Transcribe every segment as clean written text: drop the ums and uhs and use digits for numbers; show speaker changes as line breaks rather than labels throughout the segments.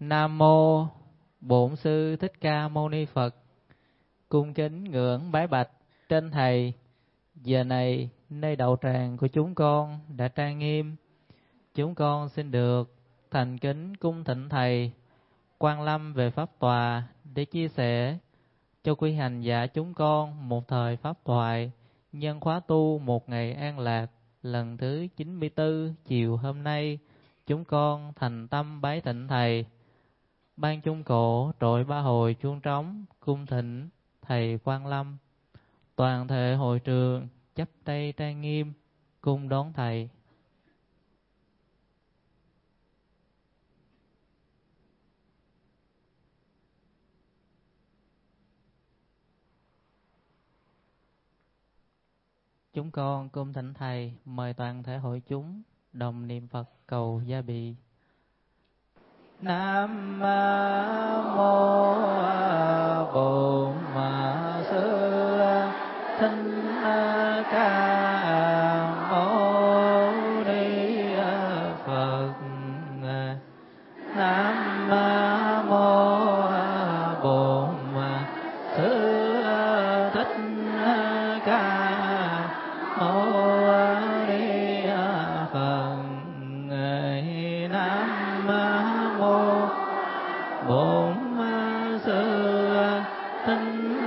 Nam mô Bổn Sư Thích Ca Mâu Ni Phật. Cung kính ngưỡng bái bạch trên thầy. Giờ này nơi đậu tràng của chúng con đã trang nghiêm. Chúng con xin được thành kính cung thỉnh thầy Quang Lâm về pháp tòa để chia sẻ cho quý hành giả chúng con một thời pháp thoại nhân khóa tu một ngày an lạc lần thứ 94 chiều hôm nay. Chúng con thành tâm bái thỉnh thầy. Ban trung cổ trội ba hồi chuông trống cung thỉnh thầy Quang Lâm. Toàn thể hội trường chắp tay trang nghiêm cung đón thầy. Chúng con cung thỉnh thầy mời toàn thể hội chúng đồng niệm Phật cầu gia bị. Nam mô Bổn Sư Thích Ca Mâu Ni Phật. Nam mô Bổn Sư Thích Ca Mâu Ni Phật. Nam mô Bổn Sư Thích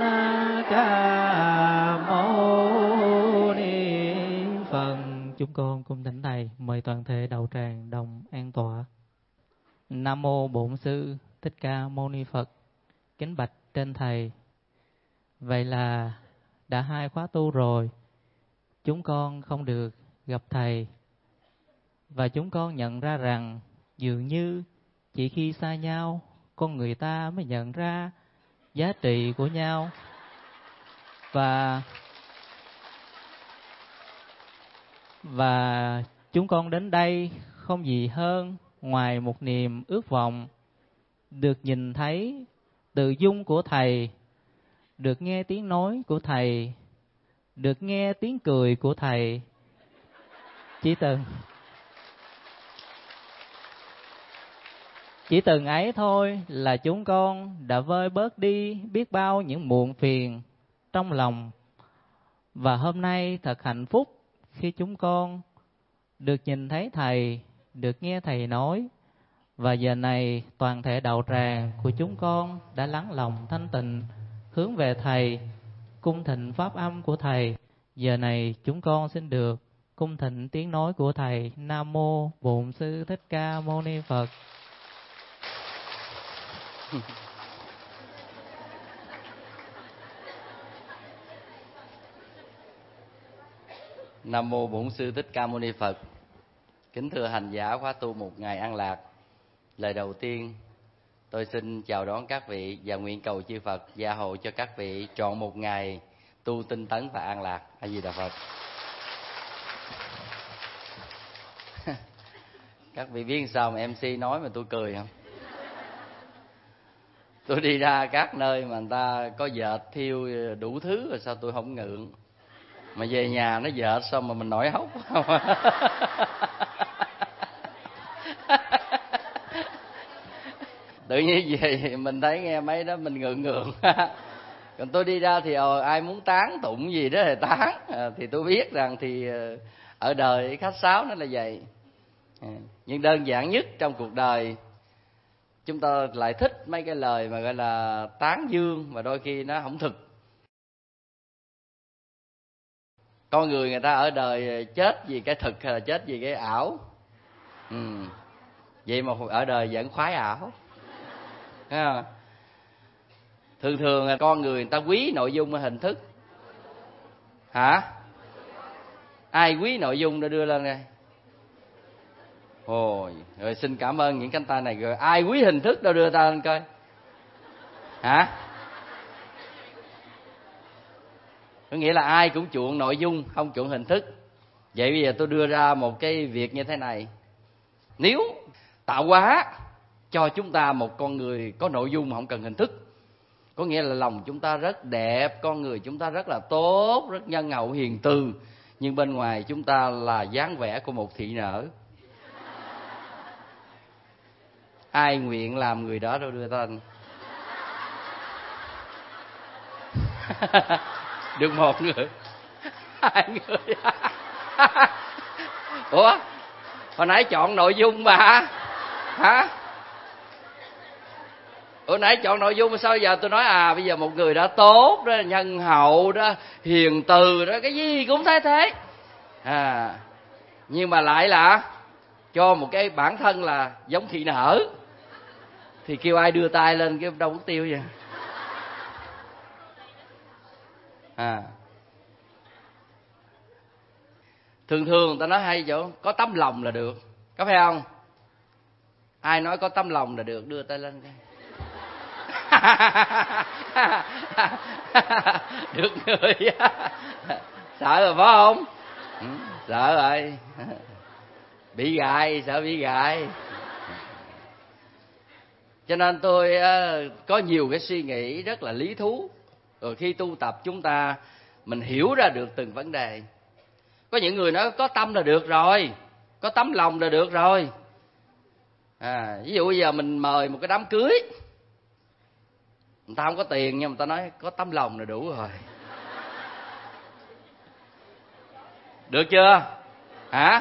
Ca Mâu Ni Phật. Chúng con cùng thỉnh thầy mời toàn thể đầu tràng đồng an tọa. Nam mô Bổn Sư Thích Ca Mâu Ni Phật. Kính bạch trên thầy. Vậy là đã 2 khóa tu rồi, chúng con không được gặp thầy. Và chúng con nhận ra rằng dường như chỉ khi xa nhau, con người ta mới nhận ra giá trị của nhau. Và chúng con đến đây không gì hơn ngoài một niềm ước vọng được nhìn thấy tự dung của thầy, được nghe tiếng nói của thầy, được nghe tiếng cười của thầy. Chỉ từng ấy thôi là chúng con đã vơi bớt đi biết bao những muộn phiền trong lòng. Và hôm nay thật hạnh phúc khi chúng con được nhìn thấy thầy, được nghe thầy nói. Và giờ này toàn thể đạo tràng của chúng con đã lắng lòng thanh tịnh hướng về thầy, cung thịnh pháp âm của thầy. Giờ này chúng con xin được cung thịnh tiếng nói của thầy. Nam mô Bổn Sư Thích Ca Mâu Ni Phật.
Nam mô Bổn Sư Thích Ca Mâu Ni Phật. Kính thưa hành giả khóa tu một ngày an lạc. Lời đầu tiên, tôi xin chào đón các vị và nguyện cầu chư Phật gia hộ cho các vị trọn một ngày tu tinh tấn và an lạc. A Di Đà Phật. Các vị biết sao mà MC nói mà tôi cười không? Tôi đi ra các nơi mà người ta có dệt thiêu đủ thứ rồi sao tôi không ngượng. Mà về nhà nó dệt xong mà mình nổi hốc. Tự nhiên về mình thấy nghe mấy đó mình ngượng. Còn tôi đi ra thì ai muốn tán tụng gì đó thì tán. Thì tôi biết rằng thì ở đời khách sáo nó là vậy. Nhưng đơn giản nhất trong cuộc đời, chúng ta lại thích mấy cái lời mà gọi là tán dương mà đôi khi nó không thực. Con người ta ở đời chết vì cái thực hay là chết vì cái ảo? Vậy mà ở đời vẫn khoái ảo. Thấy không? Thường con người ta quý nội dung hay hình thức? Hả? Ai quý nội dung đã đưa lên đây? Rồi xin cảm ơn những cánh tay này. Rồi ai quý hình thức đâu đưa ta lên coi? Hả? Có nghĩa là ai cũng chuộng nội dung, không chuộng hình thức. Vậy bây giờ tôi đưa ra một cái việc như thế này. Nếu tạo hóa cho chúng ta một con người có nội dung mà không cần hình thức, có nghĩa là lòng chúng ta rất đẹp, con người chúng ta rất là tốt, rất nhân hậu hiền từ, nhưng bên ngoài chúng ta là dáng vẻ của một thị nở. Ai nguyện làm người đó đâu đưa tên. Được một người, hai người. Ủa, hồi nãy chọn nội dung mà hả? Hồi nãy chọn nội dung mà sao giờ tôi nói bây giờ một người đã tốt đó, nhân hậu đó, hiền từ đó, cái gì cũng thấy thế. Nhưng mà lại là cho một cái bản thân là giống thị nở, thì kêu ai đưa tay lên cái đâu mất tiêu vậy. Thường người ta nói hay chỗ có tấm lòng là được, có phải không? Ai nói có tấm lòng là được đưa tay lên coi. Được người. Sợ rồi phải không? Sợ rồi. Bị gài, sợ bị gài. Cho nên tôi có nhiều cái suy nghĩ rất là lý thú. Rồi khi tu tập chúng ta mình hiểu ra được từng vấn đề. Có những người nói có tâm là được rồi, có tấm lòng là được rồi. Ví dụ bây giờ mình mời một cái đám cưới, người ta không có tiền nhưng mà người ta nói có tấm lòng là đủ rồi. Được chưa? Hả?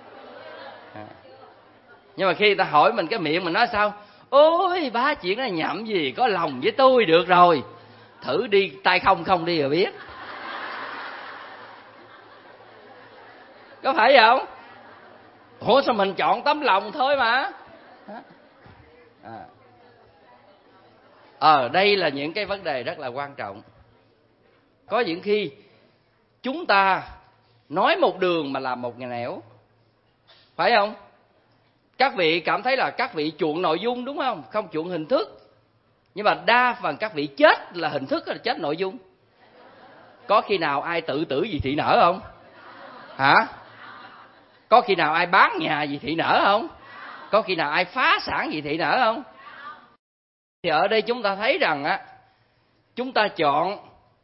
Nhưng mà khi người ta hỏi mình cái miệng mình nói sao? Ôi ba chuyện này nhậm gì, có lòng với tôi được rồi. Thử đi tay không đi rồi biết. Có phải không? Ủa sao mình chọn tấm lòng thôi mà. Đây là những cái vấn đề rất là quan trọng. Có những khi chúng ta nói một đường mà làm một nẻo, phải không? Các vị cảm thấy là các vị chuộng nội dung đúng không? Không chuộng hình thức. Nhưng mà đa phần các vị chết là hình thức hay là chết nội dung? Có khi nào ai tự tử vì thị nở không? Hả? Có khi nào ai bán nhà vì thị nở không? Có khi nào ai phá sản vì thị nở không? Thì ở đây chúng ta thấy rằng chúng ta chọn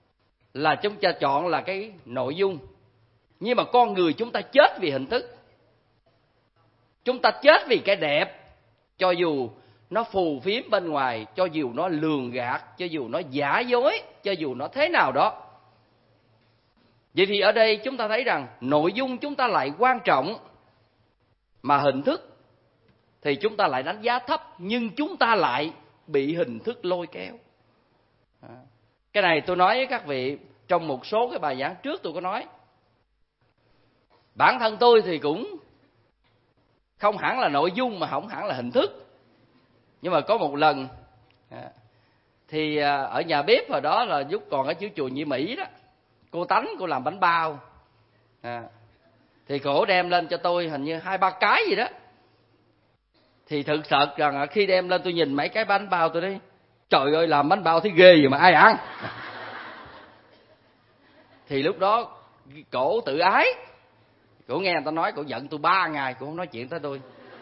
là cái nội dung. Nhưng mà con người chúng ta chết vì hình thức. Chúng ta chết vì cái đẹp. Cho dù nó phù phiếm bên ngoài, cho dù nó lường gạt, cho dù nó giả dối, cho dù nó thế nào đó. Vậy thì ở đây chúng ta thấy rằng nội dung chúng ta lại quan trọng, mà hình thức thì chúng ta lại đánh giá thấp, nhưng chúng ta lại bị hình thức lôi kéo. Cái này tôi nói với các vị trong một số cái bài giảng trước tôi có nói. Bản thân tôi thì cũng không hẳn là nội dung mà không hẳn là hình thức. Nhưng mà có một lần thì ở nhà bếp hồi đó là lúc còn ở chùa Nhị Mỹ đó, cô Tánh cô làm bánh bao, thì cổ đem lên cho tôi hình như 2-3 cái gì đó. Thì thực sự rằng khi đem lên tôi nhìn mấy cái bánh bao tôi nói trời ơi, làm bánh bao thấy ghê gì mà ai ăn. Thì lúc đó cổ tự ái, cổ nghe người ta nói, cổ giận tôi 3 ngày cổ không nói chuyện tới tôi.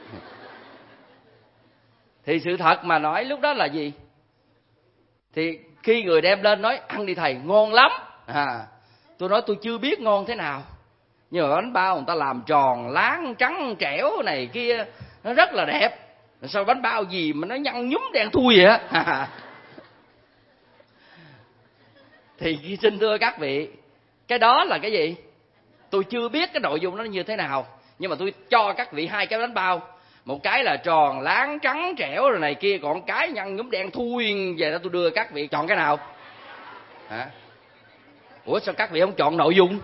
Thì sự thật mà nói lúc đó là gì? Thì khi người đem lên nói ăn đi thầy, ngon lắm. Tôi nói tôi chưa biết ngon thế nào, nhưng mà bánh bao người ta làm tròn, láng, trắng, trẻo này kia, nó rất là đẹp. Sao bánh bao gì mà nó nhăn nhúm đen thui vậy á? Thì xin thưa các vị, cái đó là cái gì? Tôi chưa biết cái nội dung nó như thế nào, nhưng mà tôi cho các vị 2 cái bánh bao. Một cái là tròn, láng, trắng, trẻo rồi này kia, còn cái nhăn nhúm đen thui về đó, tôi đưa các vị chọn cái nào? Ủa sao các vị không chọn nội dung?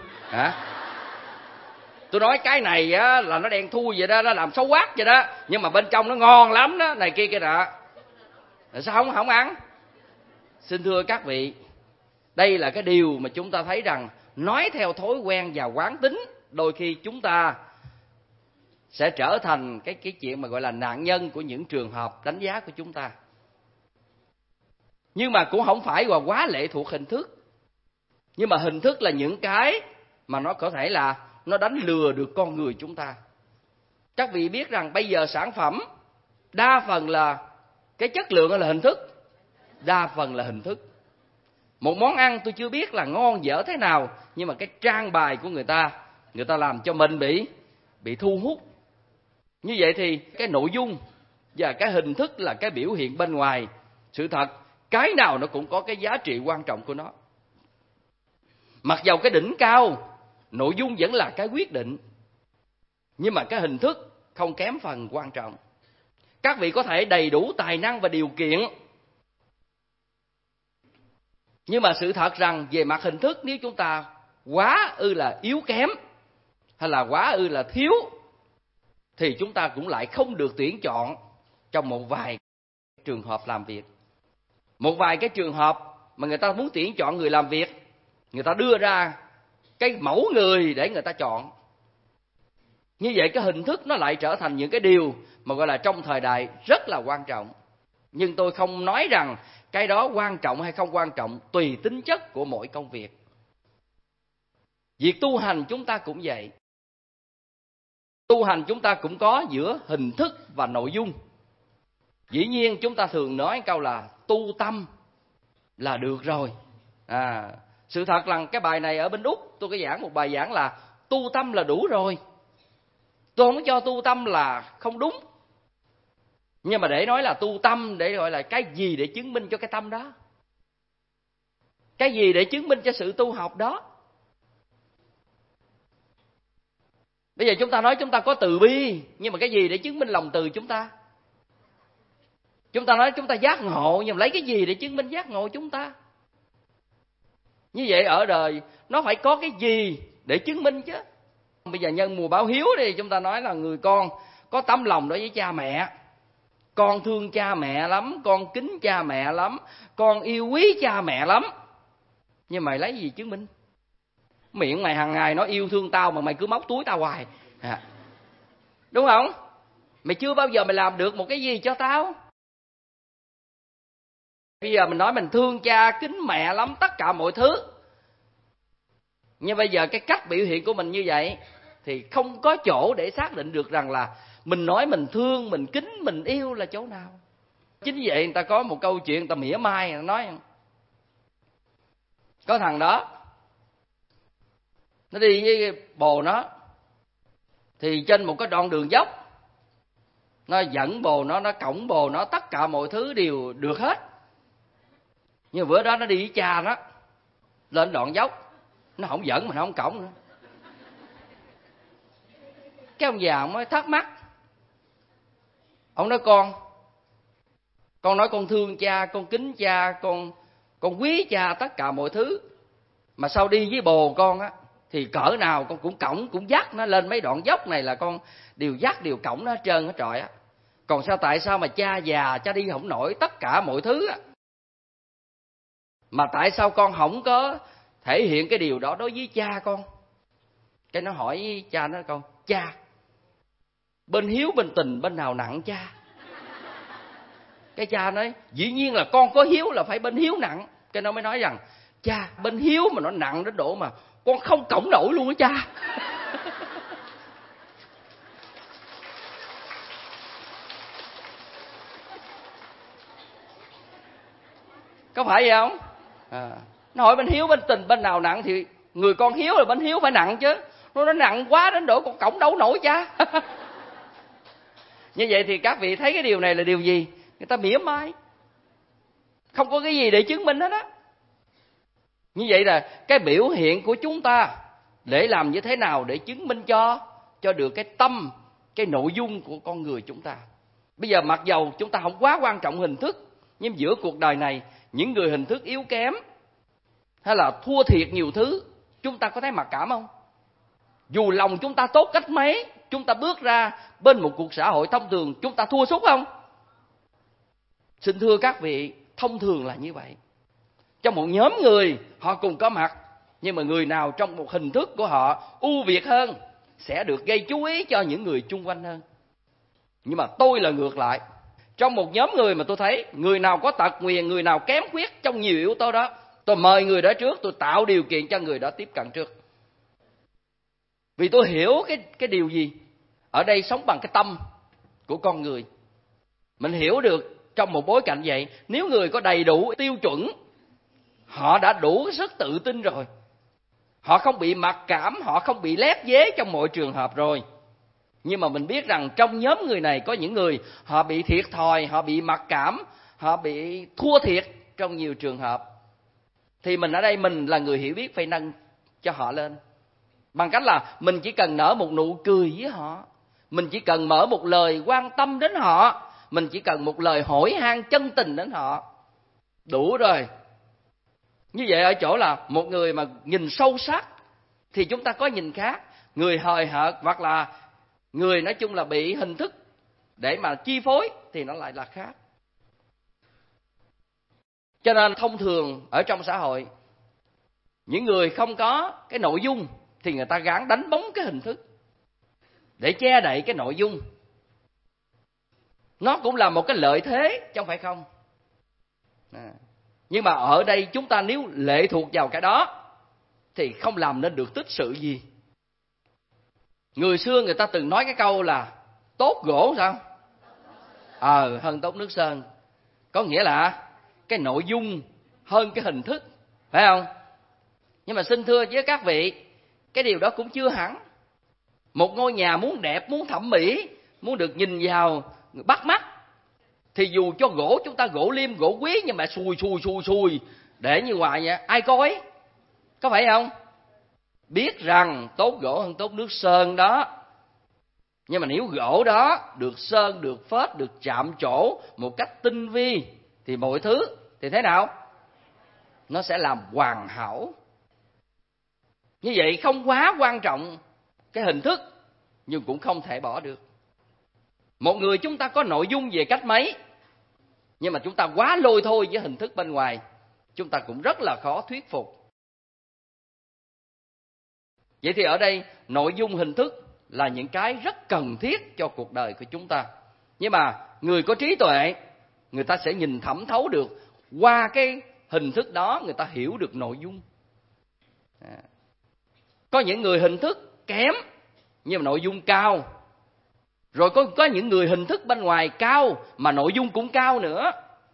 Tôi nói cái này á, là nó đen thui vậy đó, nó làm xấu quát vậy đó, nhưng mà bên trong nó ngon lắm đó, này kia kia nọ. Sao không ăn? Xin thưa các vị, đây là cái điều mà chúng ta thấy rằng nói theo thói quen và quán tính, đôi khi chúng ta sẽ trở thành cái chuyện mà gọi là nạn nhân của những trường hợp đánh giá của chúng ta. Nhưng mà cũng không phải là quá lệ thuộc hình thức. Nhưng mà hình thức là những cái mà nó có thể là nó đánh lừa được con người chúng ta. Các vị biết rằng bây giờ sản phẩm đa phần là cái chất lượng là hình thức, đa phần là hình thức. Một món ăn tôi chưa biết là ngon dở thế nào, nhưng mà cái trang bài của người ta làm cho mình bị thu hút. Như vậy thì cái nội dung và cái hình thức là cái biểu hiện bên ngoài. Sự thật, cái nào nó cũng có cái giá trị quan trọng của nó. Mặc dầu cái đỉnh cao, nội dung vẫn là cái quyết định, nhưng mà cái hình thức không kém phần quan trọng. Các vị có thể đầy đủ tài năng và điều kiện, nhưng mà sự thật rằng về mặt hình thức, nếu chúng ta quá ư là yếu kém hay là quá ư là thiếu, thì chúng ta cũng lại không được tuyển chọn trong một vài trường hợp làm việc. Một vài cái trường hợp mà người ta muốn tuyển chọn người làm việc, người ta đưa ra cái mẫu người để người ta chọn. Như vậy cái hình thức nó lại trở thành những cái điều mà gọi là trong thời đại rất là quan trọng. Nhưng tôi không nói rằng cái đó quan trọng hay không quan trọng, tùy tính chất của mỗi công việc. Việc tu hành chúng ta cũng vậy. Tu hành chúng ta cũng có giữa hình thức và nội dung. Dĩ nhiên chúng ta thường nói câu là tu tâm là được rồi. Sự thật là cái bài này ở bên Úc tôi có giảng một bài giảng là tu tâm là đủ rồi. Tôi không cho tu tâm là không đúng. Nhưng mà để nói là tu tâm, để gọi là cái gì để chứng minh cho cái tâm đó? Cái gì để chứng minh cho sự tu học đó? Bây giờ chúng ta nói chúng ta có từ bi, nhưng mà cái gì để chứng minh lòng từ chúng ta? Chúng ta nói chúng ta giác ngộ, nhưng mà lấy cái gì để chứng minh giác ngộ chúng ta? Như vậy ở đời nó phải có cái gì để chứng minh chứ. Bây giờ nhân mùa báo hiếu thì chúng ta nói là người con có tấm lòng đối với cha mẹ. Con thương cha mẹ lắm, con kính cha mẹ lắm, con yêu quý cha mẹ lắm. Nhưng mày lấy gì chứng minh? Miệng mày hàng ngày nói yêu thương tao mà mày cứ móc túi tao hoài. Đúng không? Mày chưa bao giờ mày làm được một cái gì cho tao. Bây giờ mình nói mình thương cha, kính mẹ lắm, tất cả mọi thứ. Nhưng bây giờ cái cách biểu hiện của mình như vậy thì không có chỗ để xác định được rằng là mình nói mình thương, mình kính, mình yêu là chỗ nào. Chính vậy người ta có một câu chuyện người ta mỉa mai, người ta nói có thằng đó nó đi với bồ nó, thì trên một cái đoạn đường dốc, nó dẫn bồ nó cõng bồ nó, tất cả mọi thứ đều được hết. Nhưng bữa đó nó đi với cha nó lên đoạn dốc, nó không dẫn mà nó không cõng nữa. Cái ông già ông mới thắc mắc. Ông nói con nói con thương cha, con kính cha, con quý cha tất cả mọi thứ, mà sau đi với bồ con á thì cỡ nào con cũng cõng cũng dắt nó lên mấy đoạn dốc này, là con đều dắt đều cõng nó hết trơn hết trọi á. Còn tại sao mà cha già cha đi không nổi tất cả mọi thứ á, mà tại sao con không có thể hiện cái điều đó đối với cha con? Cái nó hỏi cha nó câu: cha, bên hiếu bên tình bên nào nặng cha? Cái cha nói: dĩ nhiên là con có hiếu là phải bên hiếu nặng. Cái nó mới nói rằng: cha, bên hiếu mà nó nặng đến độ mà con không cõng nổi luôn á cha. Có phải vậy không? Nó hỏi bên hiếu bên tình bên nào nặng, thì người con hiếu là bên hiếu phải nặng chứ. Nó nặng quá đến độ con cõng đâu nổi cha. Như vậy thì các vị thấy cái điều này là điều gì? Người ta mỉa mai, không có cái gì để chứng minh hết á. Như vậy là cái biểu hiện của chúng ta để làm như thế nào để chứng minh cho được cái tâm, cái nội dung của con người chúng ta. Bây giờ mặc dầu chúng ta không quá quan trọng hình thức, nhưng giữa cuộc đời này, những người hình thức yếu kém hay là thua thiệt nhiều thứ, chúng ta có thấy mặc cảm không? Dù lòng chúng ta tốt cách mấy, chúng ta bước ra bên một cuộc xã hội thông thường, chúng ta thua sút không? Xin thưa các vị, thông thường là như vậy. Trong một nhóm người họ cùng có mặt, nhưng mà người nào trong một hình thức của họ ưu việt hơn sẽ được gây chú ý cho những người chung quanh hơn. Nhưng mà tôi là ngược lại. Trong một nhóm người mà tôi thấy người nào có tật nguyền, người nào kém khuyết trong nhiều yếu tố đó, tôi mời người đó trước, tôi tạo điều kiện cho người đó tiếp cận trước. Vì tôi hiểu cái điều gì? Ở đây sống bằng cái tâm của con người. Mình hiểu được trong một bối cảnh vậy, nếu người có đầy đủ tiêu chuẩn, họ đã đủ sức tự tin rồi, họ không bị mặc cảm, họ không bị lép vế trong mọi trường hợp rồi. Nhưng mà mình biết rằng trong nhóm người này có những người họ bị thiệt thòi, họ bị mặc cảm, họ bị thua thiệt trong nhiều trường hợp. Thì mình ở đây mình là người hiểu biết phải nâng cho họ lên. Bằng cách là mình chỉ cần nở một nụ cười với họ, mình chỉ cần mở một lời quan tâm đến họ, mình chỉ cần một lời hỏi han chân tình đến họ, đủ rồi. Như vậy ở chỗ là một người mà nhìn sâu sắc thì chúng ta có nhìn khác. Người hời hợt hoặc là người nói chung là bị hình thức để mà chi phối thì nó lại là khác. Cho nên thông thường ở trong xã hội, những người không có cái nội dung thì người ta gắng đánh bóng cái hình thức để che đậy cái nội dung. Nó cũng là một cái lợi thế chứ không phải không. Nhưng mà ở đây chúng ta nếu lệ thuộc vào cái đó thì không làm nên được tích sự gì. Người xưa người ta từng nói cái câu là tốt gỗ sao? Hơn tốt nước sơn. Có nghĩa là cái nội dung hơn cái hình thức, phải không? Nhưng mà xin thưa với các vị, cái điều đó cũng chưa hẳn. Một ngôi nhà muốn đẹp, muốn thẩm mỹ, muốn được nhìn vào bắt mắt, thì dù cho gỗ chúng ta gỗ liêm, gỗ quý, nhưng mà xùi để như ngoài vậy, ai coi? Có phải không? Biết rằng tốt gỗ hơn tốt nước sơn đó. Nhưng mà nếu gỗ đó được sơn, được phết, được chạm trổ một cách tinh vi, thì mọi thứ thì thế nào? Nó sẽ làm hoàn hảo. Như vậy không quá quan trọng cái hình thức, nhưng cũng không thể bỏ được. Một người chúng ta có nội dung về cách mấy, nhưng mà chúng ta quá lôi thôi với hình thức bên ngoài, chúng ta cũng rất là khó thuyết phục. Vậy thì ở đây nội dung hình thức là những cái rất cần thiết cho cuộc đời của chúng ta. Nhưng mà người có trí tuệ, người ta sẽ nhìn thẩm thấu được qua cái hình thức đó, người ta hiểu được nội dung. Có những người hình thức kém nhưng mà nội dung cao. Rồi có những người hình thức bên ngoài cao mà nội dung cũng cao nữa.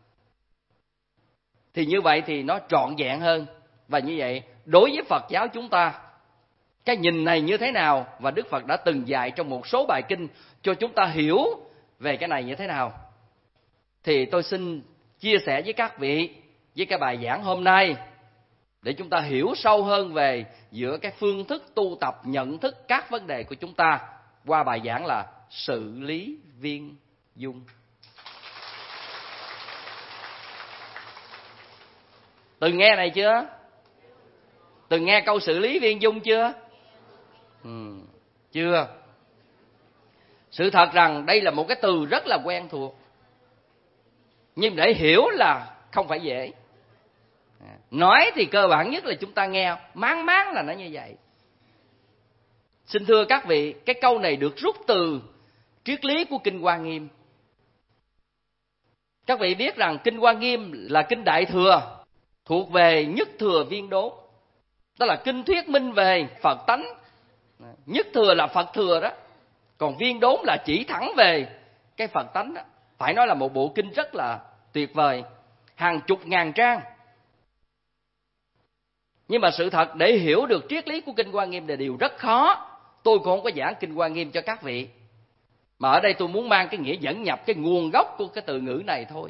Thì như vậy thì nó trọn vẹn hơn. Và như vậy đối với Phật giáo chúng ta, cái nhìn này như thế nào, và Đức Phật đã từng dạy trong một số bài kinh cho chúng ta hiểu về cái này như thế nào, thì tôi xin chia sẻ với các vị với cái bài giảng hôm nay, để chúng ta hiểu sâu hơn về giữa cái phương thức tu tập nhận thức các vấn đề của chúng ta qua bài giảng là xử lý viên dung. Từng nghe này chưa? Từng nghe câu xử lý viên dung chưa? Chưa. Sự thật rằng đây là một cái từ rất là quen thuộc, nhưng để hiểu là không phải dễ. Nói thì cơ bản nhất là chúng ta nghe máng máng là nó như vậy. Xin thưa các vị, cái câu này được rút từ triết lý của Kinh Hoa Nghiêm. Các vị biết rằng Kinh Hoa Nghiêm là kinh Đại Thừa, thuộc về Nhất Thừa Viên Đốn. Đó là kinh thuyết minh về Phật tánh. Nhất Thừa là Phật Thừa đó, còn Viên Đốn là chỉ thẳng về cái Phật tánh đó. Phải nói là một bộ kinh rất là tuyệt vời, hàng chục ngàn trang. Nhưng mà sự thật để hiểu được triết lý của Kinh Hoa Nghiêm là điều rất khó. Tôi cũng không có giảng Kinh Hoa Nghiêm cho các vị, mà ở đây tôi muốn mang cái nghĩa dẫn nhập, cái nguồn gốc của cái từ ngữ này thôi.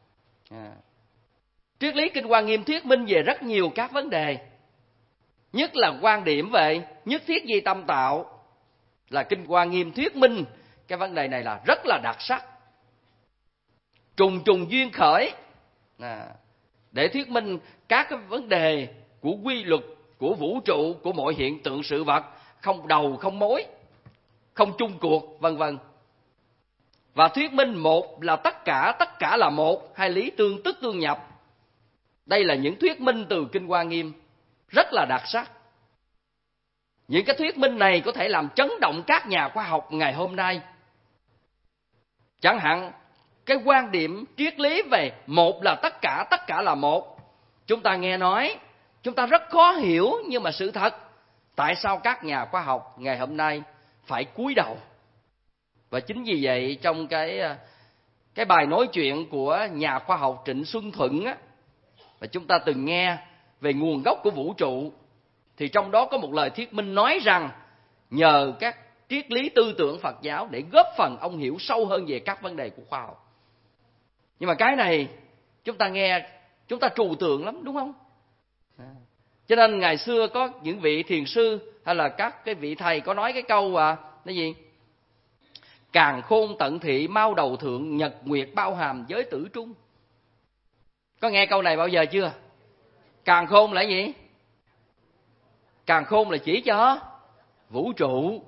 Triết lý Kinh Hoa Nghiêm thuyết minh về rất nhiều các vấn đề. Nhất là quan điểm về nhất thiết di tâm tạo, là Kinh Hoa Nghiêm thuyết minh cái vấn đề này là rất là đặc sắc. Trùng trùng duyên khởi, để thuyết minh các cái vấn đề của quy luật, của vũ trụ, của mọi hiện tượng sự vật, không đầu không mối, không chung cuộc, vân vân. Và thuyết minh một là tất cả là một, hai lý tương tức tương nhập. Đây là những thuyết minh từ Kinh Hoa Nghiêm rất là đặc sắc. Những cái thuyết minh này có thể làm chấn động các nhà khoa học ngày hôm nay. Chẳng hạn cái quan điểm triết lý về một là tất cả là một, chúng ta nghe nói chúng ta rất khó hiểu, nhưng mà sự thật tại sao các nhà khoa học ngày hôm nay phải cúi đầu. Và chính vì vậy trong cái bài nói chuyện của nhà khoa học Trịnh Xuân Thuận á, và chúng ta từng nghe về nguồn gốc của vũ trụ, thì trong đó có một lời thuyết minh nói rằng nhờ các triết lý tư tưởng Phật giáo để góp phần ông hiểu sâu hơn về các vấn đề của khoa học. Nhưng mà cái này chúng ta nghe, chúng ta trừu tượng lắm, đúng không? Cho nên ngày xưa có những vị thiền sư hay là các cái vị thầy có nói cái câu cái gì? Càn khôn tận thị mau đầu thượng, nhật nguyệt bao hàm giới tử trung. Có nghe câu này bao giờ chưa? Càn khôn là gì? Càn khôn là chỉ cho vũ trụ.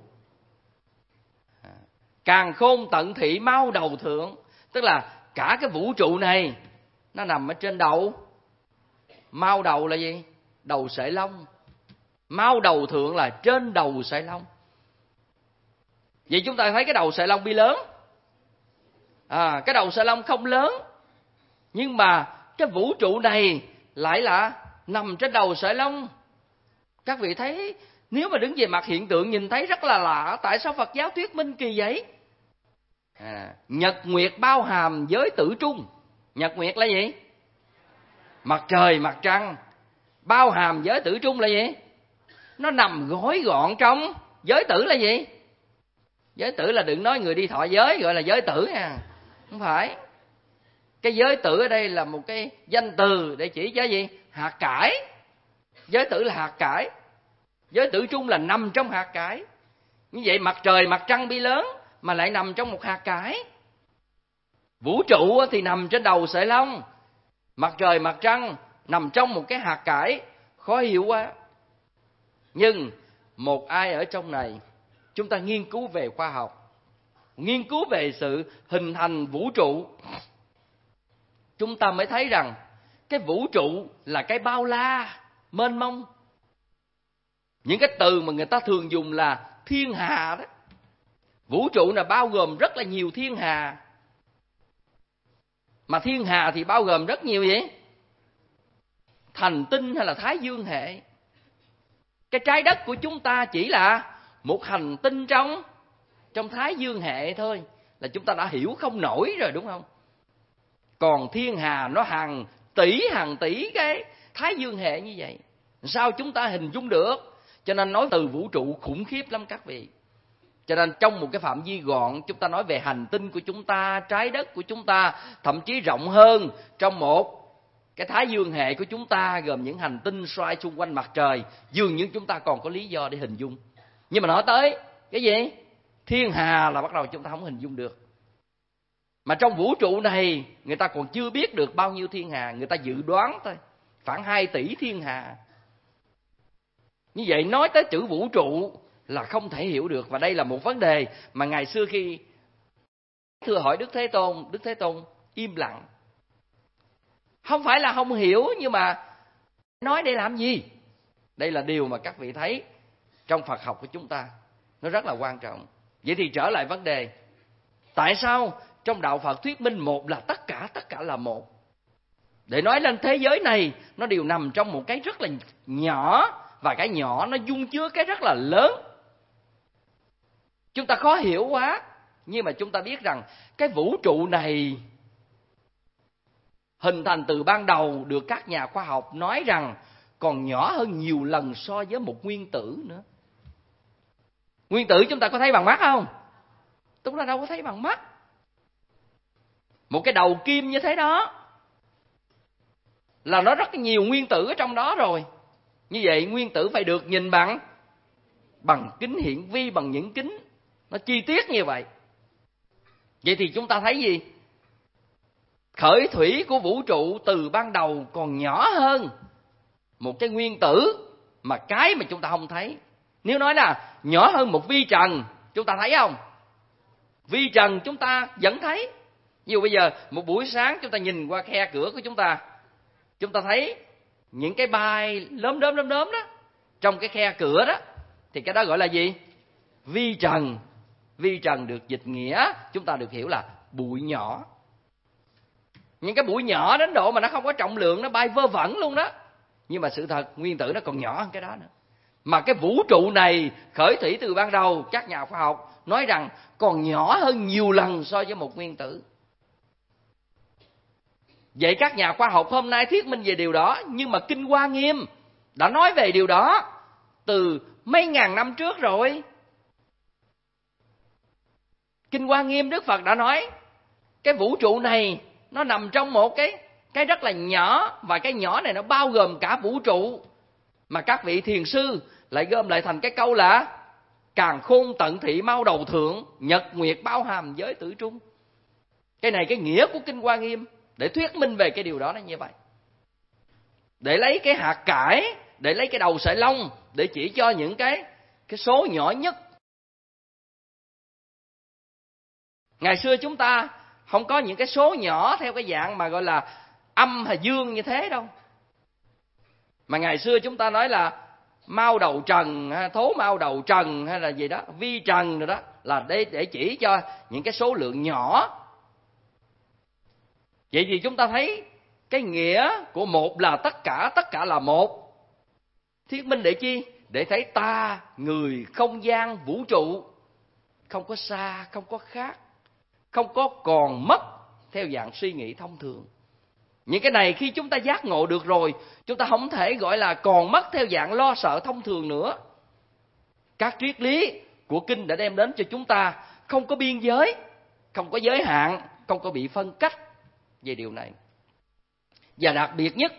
Càn khôn tận thị mau đầu thượng, tức là cả cái vũ trụ này nó nằm ở trên đầu. Mau đầu là gì? Đầu sợi lông. Mau đầu thượng là trên đầu sợi lông. Vậy chúng ta thấy cái đầu sợi lông bi lớn. Cái đầu sợi lông không lớn, nhưng mà cái vũ trụ này lại là nằm trên đầu sợi lông. Các vị thấy, nếu mà đứng về mặt hiện tượng nhìn thấy rất là lạ. Tại sao Phật giáo thuyết minh kỳ vậy? Nhật nguyệt bao hàm giới tử trung. Nhật nguyệt là gì? Mặt trời, mặt trăng. Bao hàm giới tử trung là gì? Nó nằm gói gọn trong giới tử là gì? Giới tử là đừng nói người đi thọ giới gọi là giới tử nha. Không phải. Cái giới tử ở đây là một cái danh từ để chỉ cho gì? Hạt cải. Giới tử là hạt cải. Giới tử trung là nằm trong hạt cải. Như vậy mặt trời, mặt trăng bi lớn mà lại nằm trong một hạt cải. Vũ trụ thì nằm trên đầu sợi lông. Mặt trời, mặt trăng nằm trong một cái hạt cải. Khó hiểu quá. Nhưng một ai ở trong này, chúng ta nghiên cứu về khoa học, nghiên cứu về sự hình thành vũ trụ, chúng ta mới thấy rằng cái vũ trụ là cái bao la, mênh mông. Những cái từ mà người ta thường dùng là thiên hà đó. Vũ trụ là bao gồm rất là nhiều thiên hà. Mà thiên hà thì bao gồm rất nhiều gì? Hành tinh hay là thái dương hệ. Cái trái đất của chúng ta chỉ là một hành tinh trong thái dương hệ thôi, là chúng ta đã hiểu không nổi rồi, đúng không? Còn thiên hà nó hàng tỷ cái thái dương hệ như vậy, sao chúng ta hình dung được? Cho nên nói từ vũ trụ khủng khiếp lắm các vị. Cho nên trong một cái phạm vi gọn, chúng ta nói về hành tinh của chúng ta, trái đất của chúng ta, thậm chí rộng hơn, trong một cái thái dương hệ của chúng ta gồm những hành tinh xoay xung quanh mặt trời, dường như chúng ta còn có lý do để hình dung. Nhưng mà nói tới cái gì? Thiên hà là bắt đầu chúng ta không hình dung được. Mà trong vũ trụ này, người ta còn chưa biết được bao nhiêu thiên hà, người ta dự đoán thôi, khoảng 2 tỷ thiên hà. Như vậy nói tới chữ vũ trụ là không thể hiểu được. Và đây là một vấn đề mà ngày xưa khi thưa hỏi Đức Thế Tôn im lặng. Không phải là không hiểu, nhưng mà nói để làm gì? Đây là điều mà các vị thấy trong Phật học của chúng ta, nó rất là quan trọng. Vậy thì trở lại vấn đề, tại sao trong đạo Phật thuyết minh một là tất cả là một? Để nói lên thế giới này, nó đều nằm trong một cái rất là nhỏ, và cái nhỏ nó dung chứa cái rất là lớn. Chúng ta khó hiểu quá, nhưng mà chúng ta biết rằng cái vũ trụ này hình thành từ ban đầu được các nhà khoa học nói rằng còn nhỏ hơn nhiều lần so với một nguyên tử nữa. Nguyên tử chúng ta có thấy bằng mắt không? Chúng ta đâu có thấy bằng mắt. Một cái đầu kim như thế đó là nó rất nhiều nguyên tử ở trong đó rồi. Như vậy nguyên tử phải được nhìn bằng kính hiển vi, bằng những kính nó chi tiết như vậy. Vậy thì chúng ta thấy gì? Khởi thủy của vũ trụ từ ban đầu còn nhỏ hơn một cái nguyên tử, mà cái mà chúng ta không thấy. Nếu nói là nhỏ hơn một vi trần, chúng ta thấy không? Vi trần chúng ta vẫn thấy. Ví dụ bây giờ một buổi sáng chúng ta nhìn qua khe cửa của chúng ta thấy những cái bay lớn đó trong cái khe cửa đó, thì cái đó gọi là gì? Vi trần. Vi trần được dịch nghĩa, chúng ta được hiểu là bụi nhỏ. Những cái bụi nhỏ đến độ mà nó không có trọng lượng, nó bay vơ vẩn luôn đó. Nhưng mà sự thật nguyên tử nó còn nhỏ hơn cái đó nữa. Mà cái vũ trụ này khởi thủy từ ban đầu, các nhà khoa học nói rằng còn nhỏ hơn nhiều lần so với một nguyên tử. Vậy các nhà khoa học hôm nay thuyết minh về điều đó, nhưng mà Kinh Hoa Nghiêm đã nói về điều đó từ mấy ngàn năm trước rồi. Kinh Hoa Nghiêm Đức Phật đã nói cái vũ trụ này nó nằm trong một cái rất là nhỏ, và cái nhỏ này nó bao gồm cả vũ trụ, mà các vị thiền sư lại gom lại thành cái câu là càn khôn tận thị mau đầu thượng, nhật nguyệt bao hàm giới tử trung. Cái này cái nghĩa của Kinh Hoa Nghiêm để thuyết minh về cái điều đó là như vậy. Để lấy cái hạt cải, để lấy cái đầu sợi lông để chỉ cho những cái số nhỏ nhất. Ngày xưa chúng ta không có những cái số nhỏ theo cái dạng mà gọi là âm hay dương như thế đâu. Mà ngày xưa chúng ta nói là mau đầu trần, thố mau đầu trần hay là gì đó, vi trần rồi đó, là để chỉ cho những cái số lượng nhỏ. Vậy thì chúng ta thấy cái nghĩa của một là tất cả là một. Thuyết minh để chi? Để thấy ta, người, không gian, vũ trụ không có xa, không có khác, không có còn mất theo dạng suy nghĩ thông thường. Những cái này khi chúng ta giác ngộ được rồi, chúng ta không thể gọi là còn mất theo dạng lo sợ thông thường nữa. Các triết lý của Kinh đã đem đến cho chúng ta không có biên giới, không có giới hạn, không có bị phân cách về điều này. Và đặc biệt nhất,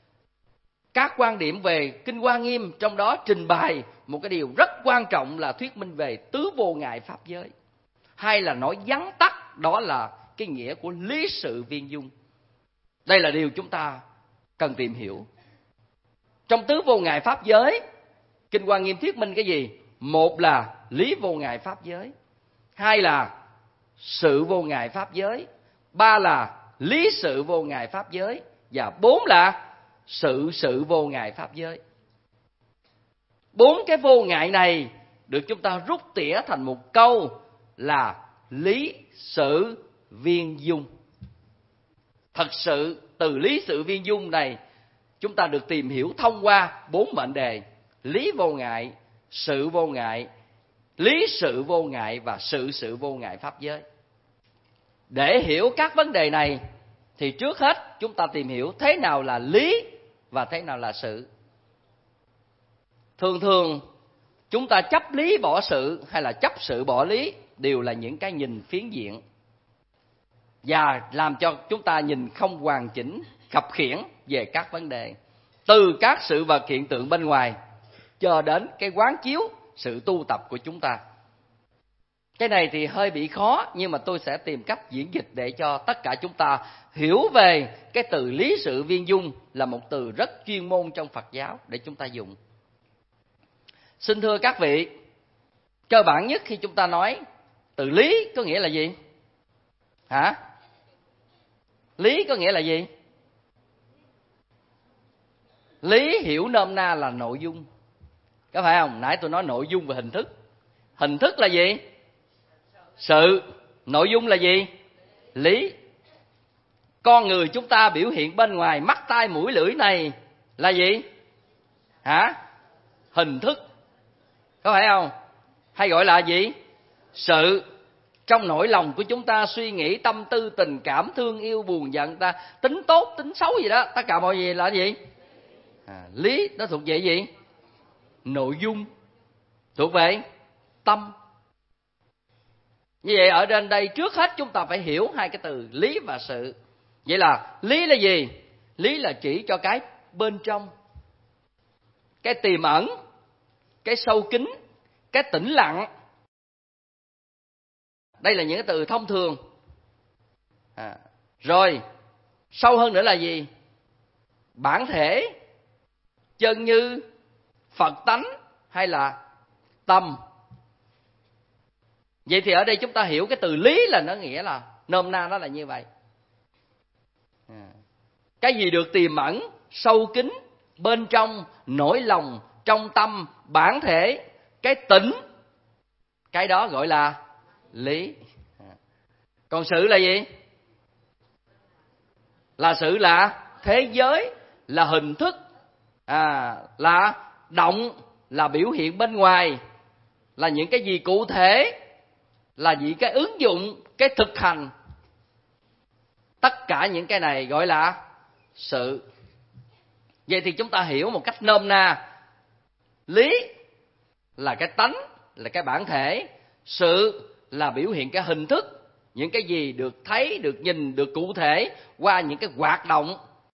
các quan điểm về Kinh Hoa Nghiêm trong đó trình bày một cái điều rất quan trọng là thuyết minh về tứ vô ngại pháp giới, hay là nói vắn tắt đó là cái nghĩa của lý sự viên dung. Đây là điều chúng ta cần tìm hiểu. Trong tứ vô ngại pháp giới, Kinh Hoa Nghiêm thuyết minh cái gì? Một là lý vô ngại pháp giới, hai là sự vô ngại pháp giới, ba là lý sự vô ngại pháp giới, và bốn là sự vô ngại pháp giới. Bốn cái vô ngại này được chúng ta rút tỉa thành một câu là lý sự viên dung. Thật sự từ lý sự viên dung này chúng ta được tìm hiểu thông qua bốn mệnh đề: lý vô ngại, sự vô ngại, lý sự vô ngại và sự vô ngại pháp giới. Để hiểu các vấn đề này thì trước hết chúng ta tìm hiểu thế nào là lý và thế nào là sự. Thường thường chúng ta chấp lý bỏ sự hay là chấp sự bỏ lý đều là những cái nhìn phiến diện và làm cho chúng ta nhìn không hoàn chỉnh, khập khiễng về các vấn đề, từ các sự vật hiện tượng bên ngoài cho đến cái quán chiếu sự tu tập của chúng ta. Cái này thì hơi bị khó, nhưng mà tôi sẽ tìm cách diễn dịch để cho tất cả chúng ta hiểu về cái từ lý sự viên dung là một từ rất chuyên môn trong Phật giáo để chúng ta dùng. Xin thưa các vị, cơ bản nhất khi chúng ta nói từ lý có nghĩa là gì? Hả? Lý có nghĩa là gì? Lý hiểu nôm na là nội dung. Có phải không? Nãy tôi nói nội dung và hình thức. Hình thức là gì? Sự. Nội dung là gì? Lý. Con người chúng ta biểu hiện bên ngoài mắt tai mũi lưỡi này là gì? Hả? Hình thức. Có phải không? Hay gọi là gì? Sự. Trong nỗi lòng của chúng ta suy nghĩ, tâm tư, tình cảm, thương yêu, buồn giận, ta tính tốt, tính xấu gì đó, tất cả mọi gì là gì? Lý nó thuộc về gì? Nội dung. Thuộc về tâm. Như vậy ở trên đây trước hết chúng ta phải hiểu hai cái từ lý và sự. Vậy là lý là gì? Lý là chỉ cho cái bên trong, cái tiềm ẩn, cái sâu kín, cái tĩnh lặng. Đây là những cái từ thông thường. Rồi sâu hơn nữa là gì? Bản thể, chân như, Phật tánh hay là tâm. Vậy thì ở đây chúng ta hiểu cái từ lý là nó nghĩa là nôm na nó là như vậy. Cái gì được tiềm ẩn, sâu kín, bên trong, nỗi lòng, trong tâm, bản thể, cái tĩnh, cái đó gọi là lý. Còn sự là gì? Là sự là thế giới, là hình thức, là động, là biểu hiện bên ngoài, là những cái gì cụ thể, là những cái ứng dụng, cái thực hành. Tất cả những cái này gọi là sự. Vậy thì chúng ta hiểu một cách nôm na, lý là cái tánh, là cái bản thể, sự là biểu hiện cái hình thức, những cái gì được thấy, được nhìn, được cụ thể qua những cái hoạt động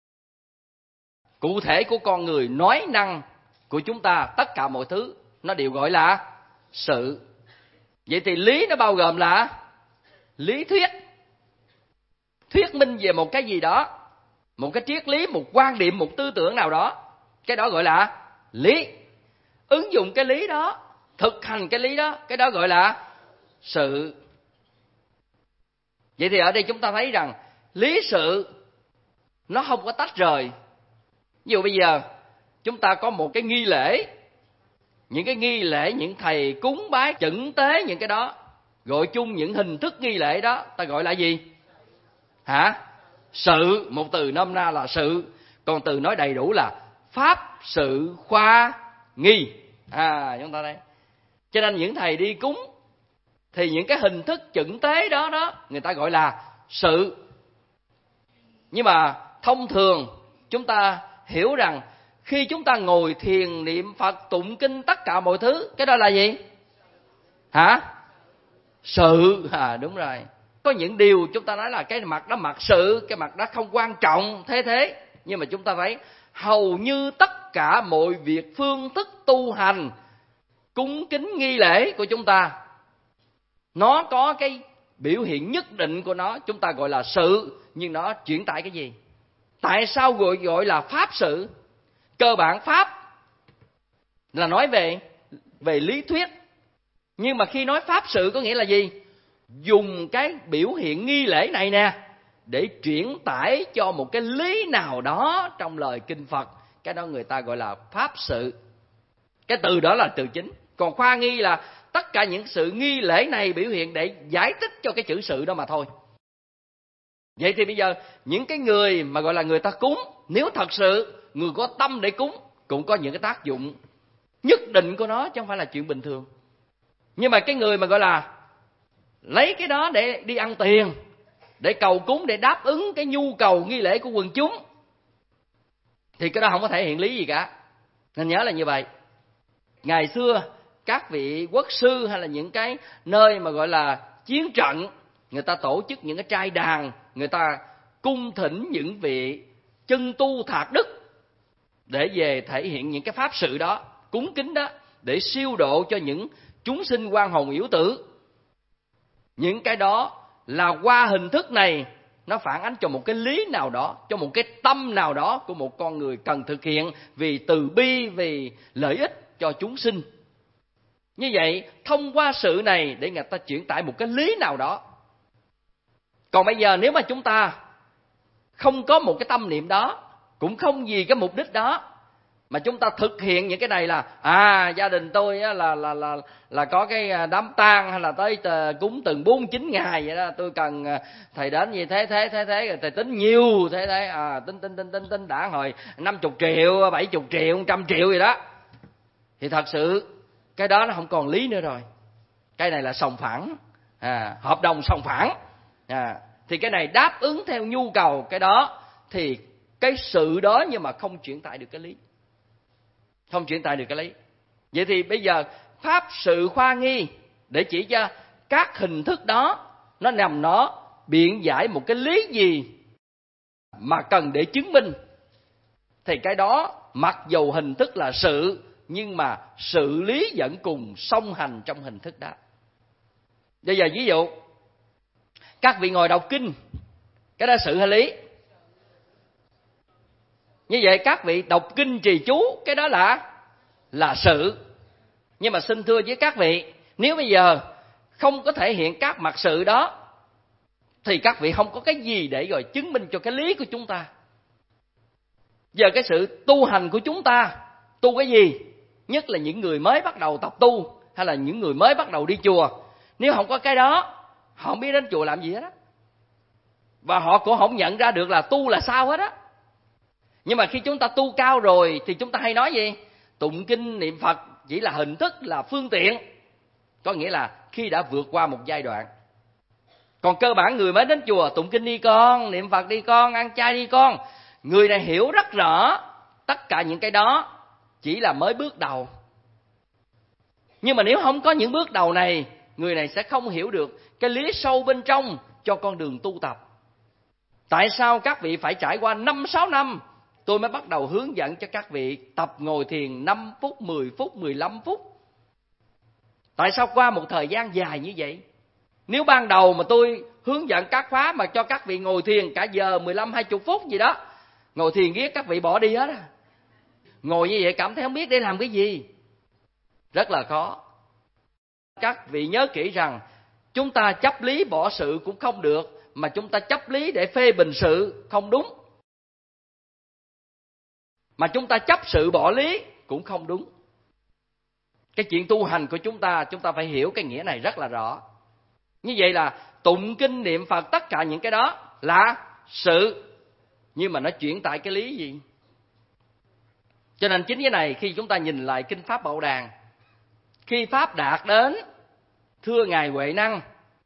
cụ thể của con người, nói năng của chúng ta, tất cả mọi thứ nó đều gọi là sự. Vậy thì lý nó bao gồm là lý thuyết, thuyết minh về một cái gì đó, một cái triết lý, một quan điểm, một tư tưởng nào đó, cái đó gọi là lý. Ứng dụng cái lý đó, thực hành cái lý đó, cái đó gọi là sự. Vậy thì ở đây chúng ta thấy rằng lý sự nó không có tách rời. Ví dụ bây giờ chúng ta có một cái nghi lễ, những cái nghi lễ, những thầy cúng bái chẩn tế, những cái đó gọi chung những hình thức nghi lễ đó ta gọi là gì? Sự. Một từ nôm na là sự, còn từ nói đầy đủ là pháp sự khoa nghi. Chúng ta đây. Cho nên những thầy đi cúng thì những cái hình thức chẩn tế đó người ta gọi là sự. Nhưng mà thông thường chúng ta hiểu rằng khi chúng ta ngồi thiền niệm Phật tụng kinh tất cả mọi thứ, cái đó là gì? Sự. Đúng rồi. Có những điều chúng ta nói là cái mặt đó mặt sự, cái mặt đó không quan trọng, thế. Nhưng mà chúng ta thấy hầu như tất cả mọi việc, phương thức tu hành, cúng kính nghi lễ của chúng ta, nó có cái biểu hiện nhất định của nó, chúng ta gọi là sự, nhưng nó chuyển tải cái gì? Tại sao gọi là pháp sự? Cơ bản pháp là nói về lý thuyết, nhưng mà khi nói pháp sự có nghĩa là gì? Dùng cái biểu hiện nghi lễ này nè để chuyển tải cho một cái lý nào đó trong lời kinh Phật, cái đó người ta gọi là pháp sự. Cái từ đó là từ chính. Còn khoa nghi là tất cả những sự nghi lễ này biểu hiện để giải thích cho cái chữ sự đó mà thôi. Vậy thì bây giờ những cái người mà gọi là người ta cúng, nếu thật sự người có tâm để cúng, cũng có những cái tác dụng nhất định của nó, chứ không phải là chuyện bình thường. Nhưng mà cái người mà gọi là lấy cái đó để đi ăn tiền, để cầu cúng, để đáp ứng cái nhu cầu nghi lễ của quần chúng, thì cái đó không có thể hiện lý gì cả. Nên nhớ là như vậy. Ngày xưa các vị quốc sư hay là những cái nơi mà gọi là chiến trận, người ta tổ chức những cái trai đàn, người ta cung thỉnh những vị chân tu thạc đức để về thể hiện những cái pháp sự đó, cúng kính đó, để siêu độ cho những chúng sinh oan hồn yếu tử. Những cái đó là qua hình thức này, nó phản ánh cho một cái lý nào đó, cho một cái tâm nào đó của một con người cần thực hiện vì từ bi, vì lợi ích cho chúng sinh. Như vậy thông qua sự này để người ta chuyển tải một cái lý nào đó. Còn bây giờ nếu mà chúng ta không có một cái tâm niệm đó, cũng không vì cái mục đích đó, mà chúng ta thực hiện những cái này là gia đình tôi là có cái đám tang hay là tới cúng từng 49 ngày vậy đó, tôi cần thầy đến như thế rồi thầy tính nhiều thế tính đã hồi 50 triệu, 70 triệu, 100 triệu gì đó, thì thật sự cái đó nó không còn lý nữa rồi. Cái này là sòng phẳng, hợp đồng sòng phẳng. Thì cái này đáp ứng theo nhu cầu cái đó, thì cái sự đó nhưng mà không chuyển tải được cái lý. Không chuyển tải được cái lý. Vậy thì bây giờ pháp sự khoa nghi để chỉ cho các hình thức đó nó nằm nó biện giải một cái lý gì mà cần để chứng minh, thì cái đó mặc dù hình thức là sự, nhưng mà sự lý vẫn cùng song hành trong hình thức đó. Bây giờ ví dụ các vị ngồi đọc kinh, cái đó sự hay lý? Như vậy các vị đọc kinh trì chú, cái đó là sự. Nhưng mà xin thưa với các vị, nếu bây giờ không có thể hiện các mặt sự đó, thì các vị không có cái gì để rồi chứng minh cho cái lý của chúng ta. Giờ cái sự tu hành của chúng ta, tu cái gì? Nhất là những người mới bắt đầu tập tu, hay là những người mới bắt đầu đi chùa, nếu không có cái đó, họ không biết đến chùa làm gì hết á. Và họ cũng không nhận ra được là tu là sao hết á. Nhưng mà khi chúng ta tu cao rồi thì chúng ta hay nói gì? Tụng kinh niệm Phật chỉ là hình thức, là phương tiện. Có nghĩa là khi đã vượt qua một giai đoạn. Còn cơ bản người mới đến chùa, tụng kinh đi con, niệm Phật đi con, ăn chay đi con. Người này hiểu rất rõ tất cả những cái đó chỉ là mới bước đầu. Nhưng mà nếu không có những bước đầu này người này sẽ không hiểu được cái lý sâu bên trong cho con đường tu tập. Tại sao các vị phải trải qua 5-6 năm tôi mới bắt đầu hướng dẫn cho các vị tập ngồi thiền 5 phút, 10 phút, 15 phút? Tại sao qua một thời gian dài như vậy? Nếu ban đầu mà tôi hướng dẫn các khóa mà cho các vị ngồi thiền cả giờ, 15-20 phút gì đó, ngồi thiền ghét các vị bỏ đi hết á. Ngồi như vậy cảm thấy không biết để làm cái gì. Rất là khó. Các vị nhớ kỹ rằng chúng ta chấp lý bỏ sự cũng không được, mà chúng ta chấp lý để phê bình sự không đúng. Mà chúng ta chấp sự bỏ lý cũng không đúng. Cái chuyện tu hành của chúng ta phải hiểu cái nghĩa này rất là rõ. Như vậy là tụng kinh niệm Phật, tất cả những cái đó là sự, nhưng mà nó chuyển tại cái lý gì? Cho nên chính cái này khi chúng ta nhìn lại kinh Pháp Bảo Đàn, khi Pháp Đạt đến thưa Ngài Huệ Năng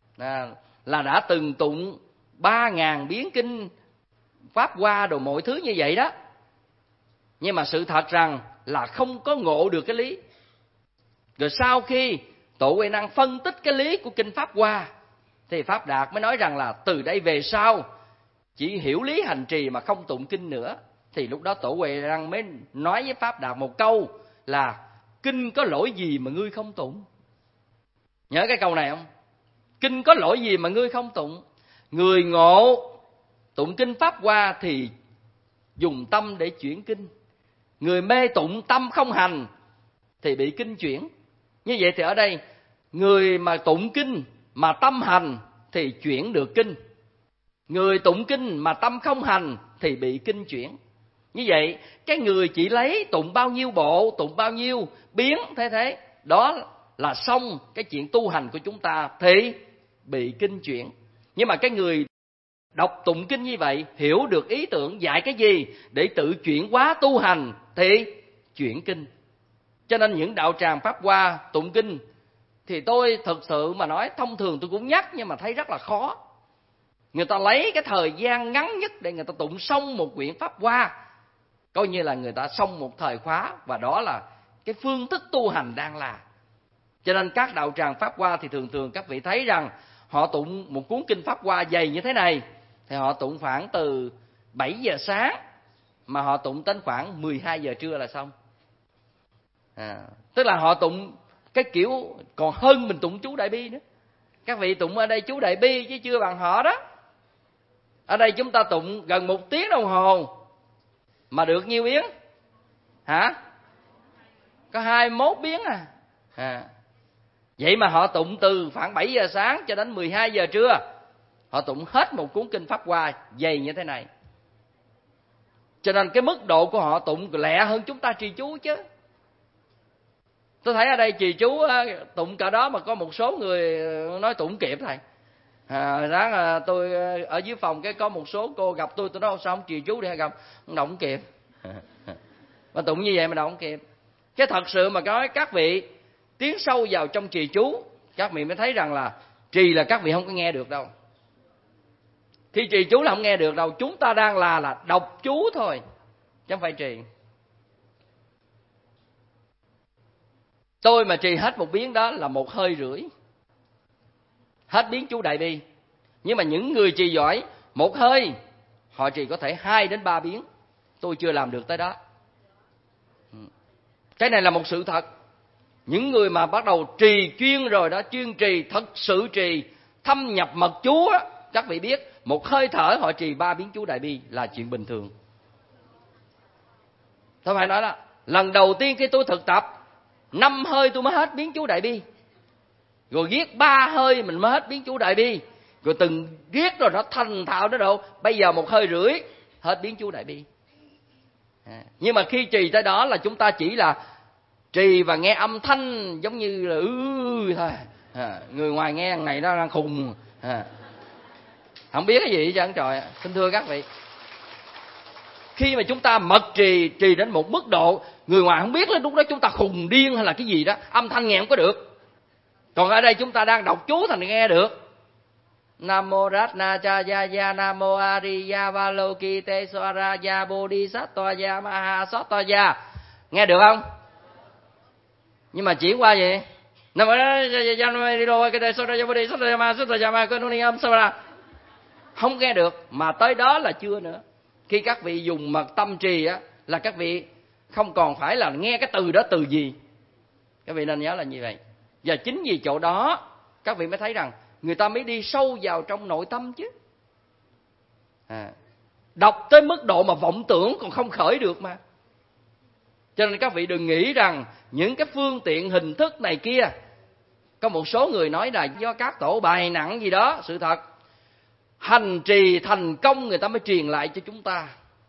là đã từng tụng 3.000 biến kinh Pháp Hoa đồ mọi thứ như vậy đó. Nhưng mà sự thật rằng là không có ngộ được cái lý. Rồi sau khi Tổ Huệ Năng phân tích cái lý của kinh Pháp Hoa thì Pháp Đạt mới nói rằng là từ đây về sau chỉ hiểu lý hành trì mà không tụng kinh nữa. Thì lúc đó Tổ Huệ Năng mới nói với Pháp Đạt một câu là kinh có lỗi gì mà ngươi không tụng? Nhớ cái câu này không? Kinh có lỗi gì mà ngươi không tụng? Người ngộ tụng kinh Pháp Hoa thì dùng tâm để chuyển kinh. Người mê tụng tâm không hành thì bị kinh chuyển. Như vậy thì ở đây người mà tụng kinh mà tâm hành thì chuyển được kinh. Người tụng kinh mà tâm không hành thì bị kinh chuyển. Như vậy cái người chỉ lấy tụng bao nhiêu bộ, tụng bao nhiêu biến thế đó là xong cái chuyện tu hành của chúng ta thì bị kinh chuyển. Nhưng mà cái người đọc tụng kinh như vậy, hiểu được ý tưởng dạy cái gì để tự chuyển hóa tu hành thì chuyển kinh. Cho nên những đạo tràng Pháp Hoa tụng kinh thì tôi thực sự mà nói, thông thường tôi cũng nhắc nhưng mà thấy rất là khó. Người ta lấy cái thời gian ngắn nhất để người ta tụng xong một quyển Pháp Hoa, coi như là người ta xong một thời khóa, và đó là cái phương thức tu hành đang là. Cho nên các đạo tràng Pháp Hoa thì thường các vị thấy rằng họ tụng một cuốn kinh Pháp Hoa dày như thế này thì họ tụng khoảng từ 7 giờ sáng mà họ tụng đến khoảng 12 giờ trưa là xong. Tức là họ tụng cái kiểu còn hơn mình tụng chú Đại Bi nữa. Các vị tụng ở đây chú Đại Bi chứ chưa bằng họ đó. Ở đây chúng ta tụng gần 1 tiếng đồng hồ mà được nhiêu biến? Hả? Có 21 biến à. Vậy mà họ tụng từ khoảng 7 giờ sáng cho đến 12 giờ trưa. Họ tụng hết một cuốn kinh Pháp Hoa dày như thế này. Cho nên cái mức độ của họ tụng lẹ hơn chúng ta trì chú chứ. Tôi thấy ở đây trì chú tụng cả đó mà có một số người nói tụng kịp thầy. Sáng tôi ở dưới phòng cái có một số cô gặp tôi nói sao không trì chú để gặp, không động kịp. Mà tụng như vậy mà động kịp. Cái thật sự mà nói các vị tiến sâu vào trong trì chú, các vị mới thấy rằng là trì là các vị không có nghe được đâu. Khi trì chú là không nghe được đâu. Chúng ta đang là đọc chú thôi, chứ không phải trì. Tôi mà trì hết một biến đó là 1 hơi rưỡi. Hết biến chú Đại Bi. Nhưng mà những người trì giỏi, 1 hơi họ trì có thể 2 đến 3 biến. Tôi chưa làm được tới đó. Cái này là một sự thật. Những người mà bắt đầu trì chuyên rồi đó, chuyên trì, thật sự trì, thâm nhập mật chú á, các vị biết 1 hơi thở họ trì 3 biến chú Đại Bi là chuyện bình thường. Tôi phải nói đó, lần đầu tiên khi tôi thực tập 5 hơi tôi mới hết biến chú Đại Bi. Rồi viết 3 hơi mình mới hết biến chú Đại Bi. Rồi từng viết rồi nó thành thạo đó đâu. Bây giờ 1 hơi rưỡi hết biến chú Đại Bi. Nhưng mà khi trì tới đó là chúng ta chỉ là trì và nghe âm thanh giống như là thôi. Người ngoài nghe ngày đó đang khùng. Không biết cái gì chứ trời. Xin thưa các vị, khi mà chúng ta mật trì đến một mức độ người ngoài không biết là lúc đó chúng ta khùng điên hay là cái gì đó, âm thanh nghe không có được. Còn ở đây chúng ta đang đọc chú thành nghe được. Nam mô Ratnachaya Nam mô Ariya Valokiteswaraya Bodhisattvaya Mahasattva. Nghe được không? Nhưng mà chuyển qua gì? Không nghe được, mà tới đó là chưa nữa. Khi các vị dùng mật tâm trì á, là các vị không còn phải là nghe cái từ đó từ gì. Các vị nên nhớ là như vậy. Và chính vì chỗ đó các vị mới thấy rằng người ta mới đi sâu vào trong nội tâm chứ. Đọc tới mức độ mà vọng tưởng còn không khởi được mà. Cho nên các vị đừng nghĩ rằng những cái phương tiện hình thức này kia, có một số người nói là do các tổ bài nặng gì đó. Sự thật, hành trì thành công người ta mới truyền lại cho chúng ta.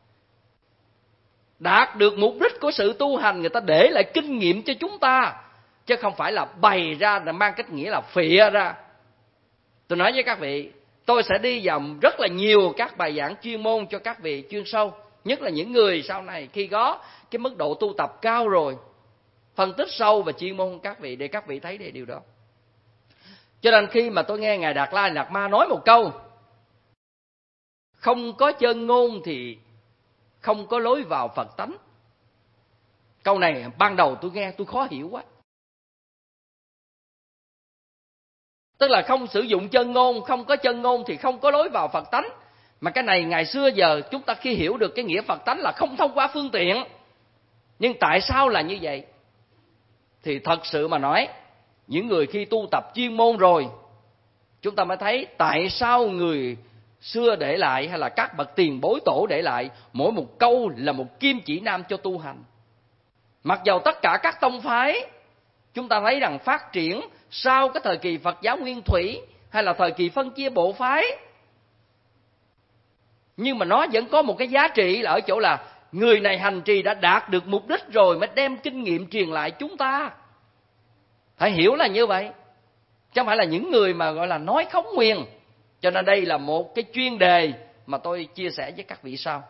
Đạt được mục đích của sự tu hành, người ta để lại kinh nghiệm cho chúng ta, chứ không phải là bày ra là mang cách nghĩa là phịa ra. Tôi nói với các vị, tôi sẽ đi vào rất là nhiều các bài giảng chuyên môn cho các vị chuyên sâu, nhất là những người sau này khi có cái mức độ tu tập cao rồi, phân tích sâu và chuyên môn các vị, để các vị thấy điều đó. Cho nên khi mà tôi nghe Ngài Đạt Lai Lạt Ma nói một câu, không có chân ngôn thì không có lối vào Phật tánh. Câu này ban đầu tôi nghe tôi khó hiểu quá. Tức là không sử dụng chân ngôn, không có chân ngôn thì không có lối vào Phật tánh. Mà cái này ngày xưa giờ chúng ta khi hiểu được cái nghĩa Phật tánh là không thông qua phương tiện. Nhưng tại sao là như vậy? Thì thật sự mà nói, những người khi tu tập chuyên môn rồi, chúng ta mới thấy tại sao người xưa để lại hay là các bậc tiền bối tổ để lại mỗi một câu là một kim chỉ nam cho tu hành. Mặc dầu tất cả các tông phái chúng ta thấy rằng phát triển sau cái thời kỳ Phật giáo nguyên thủy hay là thời kỳ phân chia bộ phái, nhưng mà nó vẫn có một cái giá trị là ở chỗ là người này hành trì đã đạt được mục đích rồi mới đem kinh nghiệm truyền lại chúng ta. Phải hiểu là như vậy, chứ không phải là những người mà gọi là nói khống nguyền. Cho nên đây là một cái chuyên đề mà tôi chia sẻ với các vị sau.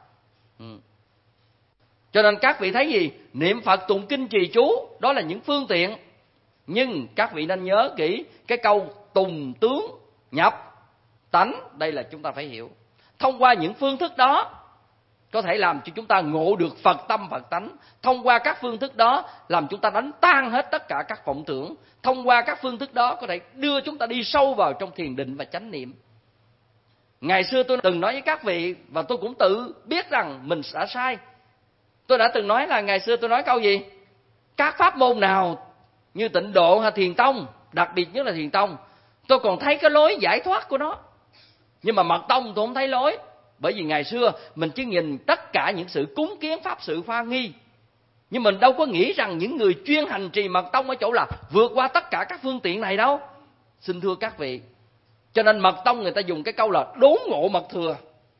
Cho nên các vị thấy gì? Niệm Phật, tụng kinh, trì chú, đó là những phương tiện. Nhưng các vị nên nhớ kỹ cái câu tùng tướng nhập tánh, đây là chúng ta phải hiểu. Thông qua những phương thức đó có thể làm cho chúng ta ngộ được Phật tâm Phật tánh. Thông qua các phương thức đó làm chúng ta đánh tan hết tất cả các vọng tưởng. Thông qua các phương thức đó có thể đưa chúng ta đi sâu vào trong thiền định và chánh niệm. Ngày xưa tôi từng nói với các vị, và tôi cũng tự biết rằng mình đã sai. Tôi đã từng nói là ngày xưa tôi nói câu gì? Các pháp môn nào như Tịnh Độ hay Thiền Tông, đặc biệt nhất là Thiền Tông, tôi còn thấy cái lối giải thoát của nó. Nhưng mà Mật Tông tôi không thấy lối. Bởi vì ngày xưa mình chỉ nhìn tất cả những sự cúng kiến pháp sự pha nghi, nhưng mình đâu có nghĩ rằng những người chuyên hành trì Mật Tông ở chỗ là vượt qua tất cả các phương tiện này đâu. Xin thưa các vị, cho nên Mật Tông người ta dùng cái câu là đốn ngộ mật thừa.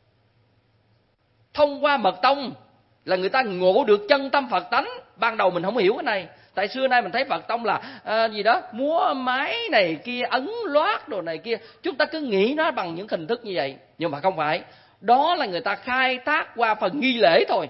Thông qua Mật Tông là người ta ngộ được chân tâm Phật tánh. Ban đầu mình không hiểu cái này. Tại xưa nay mình thấy Phật Tông là gì đó, múa máy này kia, ấn loát đồ này kia. Chúng ta cứ nghĩ nó bằng những hình thức như vậy. Nhưng mà không phải. Đó là người ta khai thác qua phần nghi lễ thôi.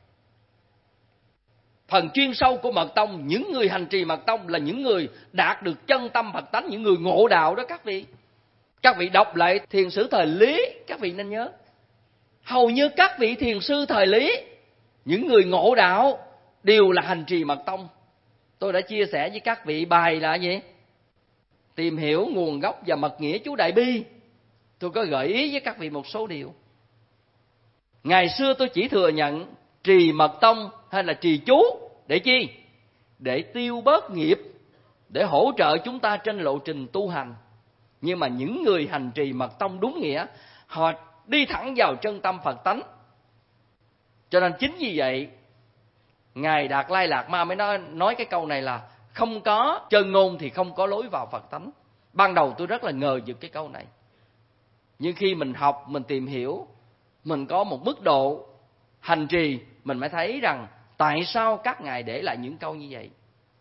Phần chuyên sâu của Mật Tông, những người hành trì Mật Tông là những người đạt được chân tâm Phật tánh, những người ngộ đạo đó các vị. Các vị đọc lại thiền sử thời Lý, các vị nên nhớ. Hầu như các vị thiền sư thời Lý, những người ngộ đạo đều là hành trì Mật Tông. Tôi đã chia sẻ với các vị bài là gì? Tìm hiểu nguồn gốc và mật nghĩa chú Đại Bi. Tôi có gợi ý với các vị một số điều. Ngày xưa tôi chỉ thừa nhận trì Mật Tông hay là trì chú để chi? Để tiêu bớt nghiệp, để hỗ trợ chúng ta trên lộ trình tu hành. Nhưng mà những người hành trì Mật Tông đúng nghĩa, họ đi thẳng vào chân tâm Phật tánh. Cho nên chính vì vậy Ngài Đạt Lai Lạt Ma mới nói cái câu này là không có chân ngôn thì không có lối vào Phật tánh. Ban đầu tôi rất là ngờ vực cái câu này. Nhưng khi mình học, mình tìm hiểu, mình có một mức độ hành trì, mình mới thấy rằng tại sao các ngài để lại những câu như vậy.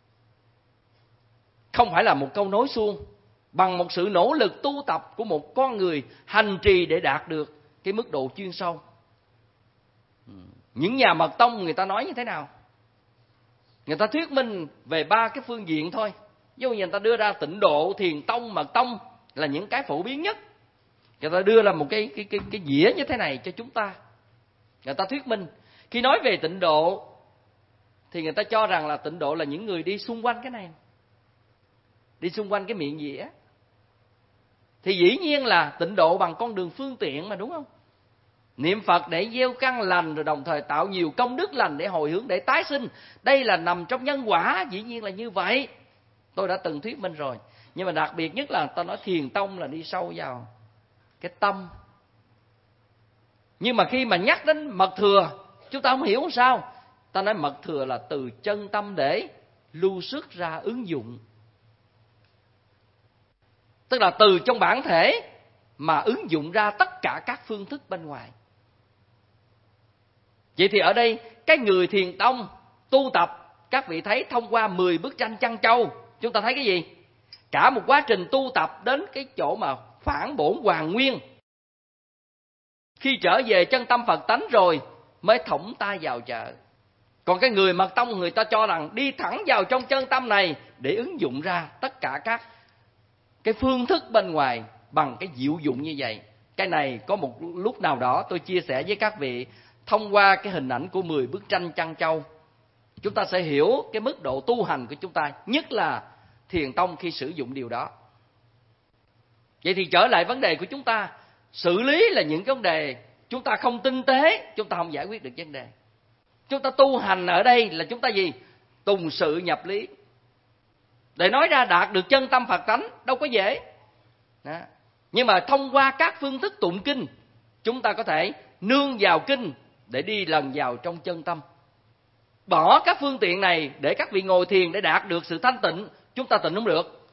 Không phải là một câu nói suông, bằng một sự nỗ lực tu tập của một con người hành trì để đạt được cái mức độ chuyên sâu. Những nhà Mật Tông người ta nói như thế nào? Người ta thuyết minh về 3 cái phương diện thôi. Ví dụ như người ta đưa ra Tịnh Độ, Thiền Tông, Mật Tông là những cái phổ biến nhất. Người ta đưa ra một cái dĩa như thế này cho chúng ta. Người ta thuyết minh. Khi nói về Tịnh Độ thì người ta cho rằng là Tịnh Độ là những người đi xung quanh cái này. đi xung quanh cái miệng dĩa. Thì dĩ nhiên là tịnh độ bằng con đường phương tiện mà, đúng không? Niệm Phật để gieo căn lành, rồi đồng thời tạo nhiều công đức lành để hồi hướng, để tái sinh. Đây là nằm trong nhân quả, dĩ nhiên là như vậy. Tôi đã từng thuyết minh rồi. Nhưng mà đặc biệt nhất là ta nói thiền tông là đi sâu vào cái tâm. Nhưng mà khi mà nhắc đến mật thừa, chúng ta không hiểu sao. Ta nói mật thừa là từ chân tâm để lưu xuất ra ứng dụng. Tức là từ trong bản thể mà ứng dụng ra tất cả các phương thức bên ngoài. Vậy thì ở đây, cái người thiền tông tu tập, các vị thấy thông qua 10 bức tranh Trăn Châu, chúng ta thấy cái gì? Cả một quá trình tu tập đến cái chỗ mà phản bổn hoàn nguyên. Khi trở về chân tâm Phật tánh rồi mới thõng tay vào chợ. Còn cái người mật tông, người ta cho rằng đi thẳng vào trong chân tâm này để ứng dụng ra tất cả các cái phương thức bên ngoài bằng cái diệu dụng như vậy. Cái này có một lúc nào đó tôi chia sẻ với các vị thông qua cái hình ảnh của 10 bức tranh Trăn Châu. Chúng ta sẽ hiểu cái mức độ tu hành của chúng ta, nhất là thiền tông khi sử dụng điều đó. Vậy thì trở lại vấn đề của chúng ta, xử lý là những vấn đề chúng ta không tinh tế, chúng ta không giải quyết được vấn đề. Chúng ta tu hành ở đây là chúng ta gì? Tùng sự nhập lý. Để nói ra đạt được chân tâm Phật tánh đâu có dễ. Đó. Nhưng mà thông qua các phương thức tụng kinh, chúng ta có thể nương vào kinh để đi lần vào trong chân tâm. Bỏ các phương tiện này để các vị ngồi thiền để đạt được sự thanh tịnh, chúng ta tịnh không được.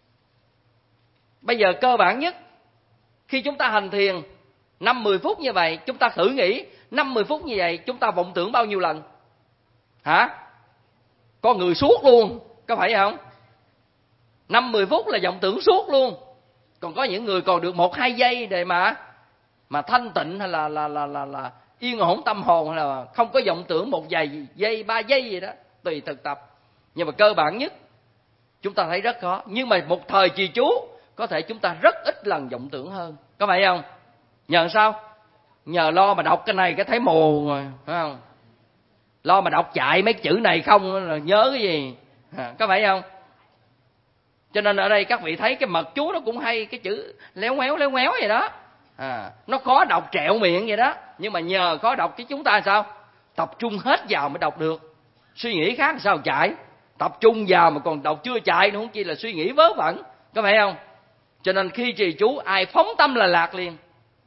Bây giờ cơ bản nhất, khi chúng ta hành thiền 5-10 phút như vậy, chúng ta thử nghĩ 5-10 phút như vậy chúng ta vọng tưởng bao nhiêu lần? Hả? Có người suốt luôn, có phải không? 5-10 phút là vọng tưởng suốt luôn. Còn có những người còn được 1-2 giây để mà thanh tịnh, hay là yên ổn tâm hồn, hay là không có vọng tưởng 1 vài giây, 3 giây gì đó, tùy thực tập. Nhưng mà cơ bản nhất chúng ta thấy rất khó. Nhưng mà một thời trì chú có thể chúng ta rất ít lần vọng tưởng hơn, có phải không? Nhờ sao? Nhờ lo mà đọc cái này cái thấy mù rồi, phải không? Lo mà đọc chạy mấy chữ này không là nhớ cái gì, có phải không? Cho nên ở đây các vị thấy cái mật chú nó cũng hay, cái chữ léo ngoéo vậy đó. Nó khó đọc trẹo miệng vậy đó. Nhưng mà nhờ khó đọc chứ chúng ta sao? Tập trung hết vào mới đọc được. Suy nghĩ khác sao chạy? Tập trung vào mà còn đọc chưa chạy nữa, không chi là suy nghĩ vớ vẩn, có phải không? Cho nên khi trì chú ai phóng tâm là lạc liền.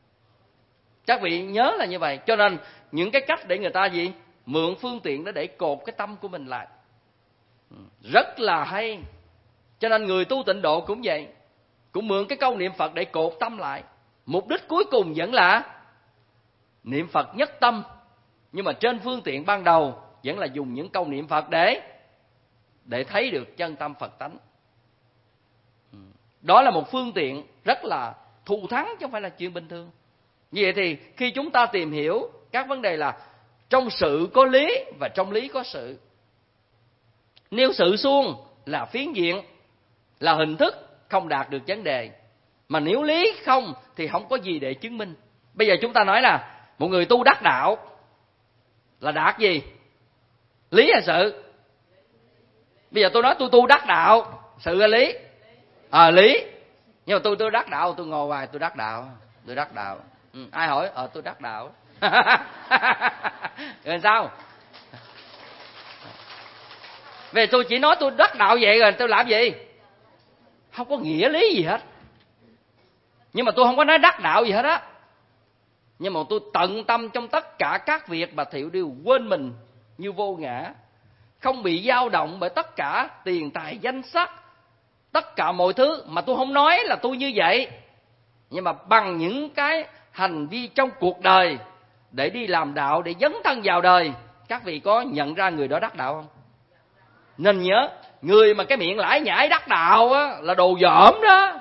Các vị nhớ là như vậy. Cho nên những cái cách để người ta gì? Mượn phương tiện đó để cột cái tâm của mình lại, rất là hay. Cho nên người tu tịnh độ cũng vậy, cũng mượn cái câu niệm Phật để cột tâm lại. Mục đích cuối cùng vẫn là niệm Phật nhất tâm. Nhưng mà trên phương tiện ban đầu vẫn là dùng những câu niệm Phật để thấy được chân tâm Phật tánh. Đó là một phương tiện rất là thù thắng, chứ không phải là chuyện bình thường. Như vậy thì khi chúng ta tìm hiểu các vấn đề là trong sự có lý và trong lý có sự. Nếu sự suông là phiến diện, là hình thức, không đạt được vấn đề. Mà nếu lý không thì không có gì để chứng minh. Bây giờ chúng ta nói là một người tu đắc đạo là đạt gì? Lý hay sự? Bây giờ tôi nói tôi tu đắc đạo, sự hay lý? Lý. Nhưng mà tôi đắc đạo, tôi ngồi hoài tôi đắc đạo. Tôi đắc đạo. Ai hỏi? Tôi đắc đạo. Rồi sao? Về tôi chỉ nói tôi đắc đạo vậy rồi tôi làm gì? Không có nghĩa lý gì hết. Nhưng mà tôi không có nói đắc đạo gì hết á. Nhưng mà tôi tận tâm trong tất cả các việc mà thiệu đều quên mình như vô ngã, không bị dao động bởi tất cả tiền tài danh sắc, tất cả mọi thứ. Mà tôi không nói là tôi như vậy, nhưng mà bằng những cái hành vi trong cuộc đời để đi làm đạo, để dấn thân vào đời. Các vị có nhận ra người đó đắc đạo không? Nên nhớ, người mà cái miệng lải nhải đắc đạo á, là đồ dởm đó.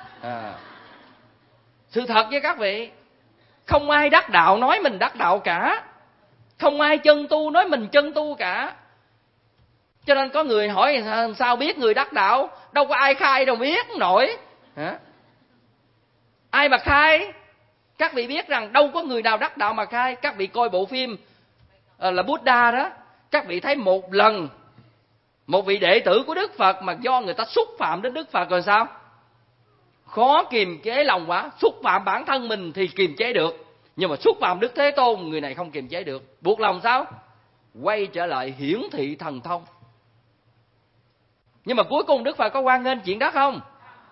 Sự thật với các vị, không ai đắc đạo nói mình đắc đạo cả, không ai chân tu nói mình chân tu cả. Cho nên có người hỏi sao biết người đắc đạo? Đâu có ai khai đâu biết nổi. Ai mà khai? Các vị biết rằng đâu có người nào đắc đạo mà khai. Các vị coi bộ phim là Buddha đó, các vị thấy một lần Một vị đệ tử của Đức Phật mà do người ta xúc phạm đến Đức Phật rồi sao? Khó kiềm chế lòng quá. Xúc phạm bản thân mình thì kiềm chế được, nhưng mà xúc phạm Đức Thế Tôn, người này không kiềm chế được. Buộc lòng sao? Quay trở lại hiển thị thần thông. Nhưng mà cuối cùng Đức Phật có hoan nghênh chuyện đó không?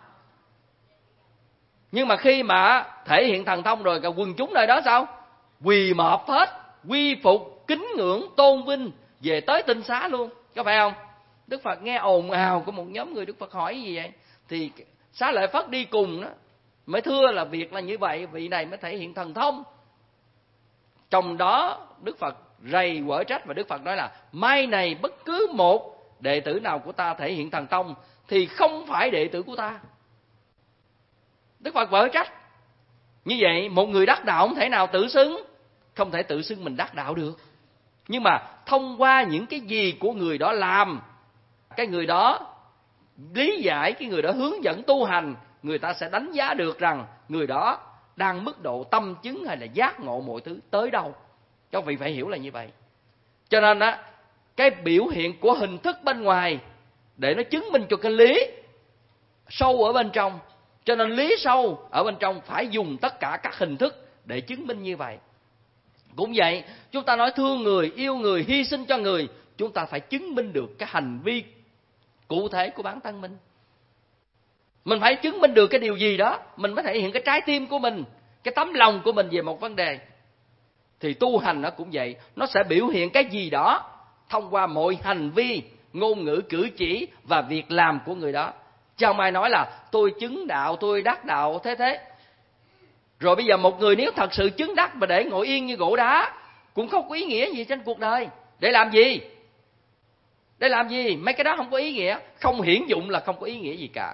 Nhưng mà khi mà thể hiện thần thông rồi, cả quần chúng nơi đó sao? Quỳ mọp hết, quy phục, kính ngưỡng, tôn vinh, về tới tinh xá luôn, có phải không? Đức Phật nghe ồn ào của một nhóm người. Đức Phật hỏi gì vậy? Thì Xá Lợi Phất đi cùng đó mới thưa là việc là như vậy, vị này mới thể hiện thần thông. Trong đó Đức Phật rầy quở trách, và Đức Phật nói là mai này bất cứ một đệ tử nào của ta thể hiện thần thông thì không phải đệ tử của ta. Đức Phật quở trách. Như vậy một người đắc đạo không thể nào tự xưng, không thể tự xưng mình đắc đạo được. Nhưng mà thông qua những cái gì của người đó làm, cái người đó lý giải, cái người đó hướng dẫn tu hành, người ta sẽ đánh giá được rằng người đó đang mức độ tâm chứng hay là giác ngộ mọi thứ tới đâu. Các vị phải hiểu là như vậy. Cho nên á, cái biểu hiện của hình thức bên ngoài để nó chứng minh cho cái lý sâu ở bên trong. Cho nên lý sâu ở bên trong phải dùng tất cả các hình thức để chứng minh như vậy. Cũng vậy, chúng ta nói thương người, yêu người, hy sinh cho người, chúng ta phải chứng minh được cái hành vi cụ thể của bản thân mình. Mình phải chứng minh được cái điều gì đó, mình mới thể hiện cái trái tim của mình, cái tấm lòng của mình về một vấn đề. Thì tu hành nó cũng vậy, nó sẽ biểu hiện cái gì đó thông qua mọi hành vi, ngôn ngữ, cử chỉ và việc làm của người đó. Chứ không ai nói là tôi chứng đạo, tôi đắc đạo thế. Rồi bây giờ một người nếu thật sự chứng đắc mà để ngồi yên như gỗ đá cũng không có ý nghĩa gì trên cuộc đời. Để làm gì? Để làm gì? Mấy cái đó không có ý nghĩa, không hiển dụng là không có ý nghĩa gì cả.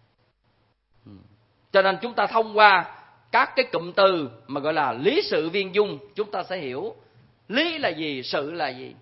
Cho nên chúng ta thông qua các cái cụm từ mà gọi là lý sự viên dung, chúng ta sẽ hiểu lý là gì, sự là gì.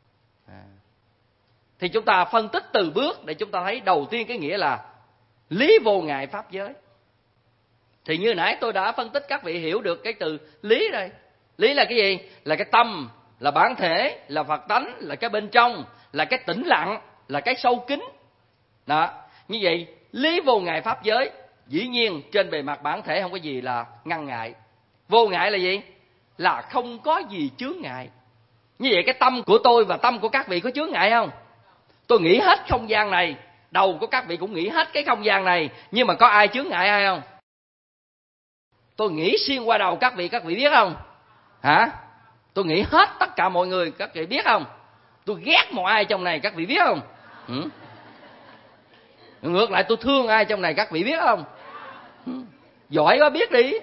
Thì chúng ta phân tích từ bước để chúng ta thấy đầu tiên cái nghĩa là lý vô ngại pháp giới. Thì như nãy tôi đã phân tích, các vị hiểu được cái từ lý rồi. Lý là cái gì? Là cái tâm, là bản thể, là Phật tánh, là cái bên trong, là cái tĩnh lặng, là cái sâu kín. Đó. Như vậy, lý vô ngại pháp giới, dĩ nhiên trên bề mặt bản thể không có gì là ngăn ngại. Vô ngại là gì? Là không có gì chướng ngại. Như vậy cái tâm của tôi và tâm của các vị có chướng ngại không? Tôi nghĩ hết không gian này, đầu của các vị cũng nghĩ hết cái không gian này, nhưng mà có ai chướng ngại ai không? Tôi nghĩ xuyên qua đầu các vị biết không? Hả? Tôi nghĩ hết tất cả mọi người, các vị biết không? Tôi ghét một ai trong này, các vị biết không? Ngược lại tôi thương ai trong này, các vị biết không? Giỏi quá biết đi.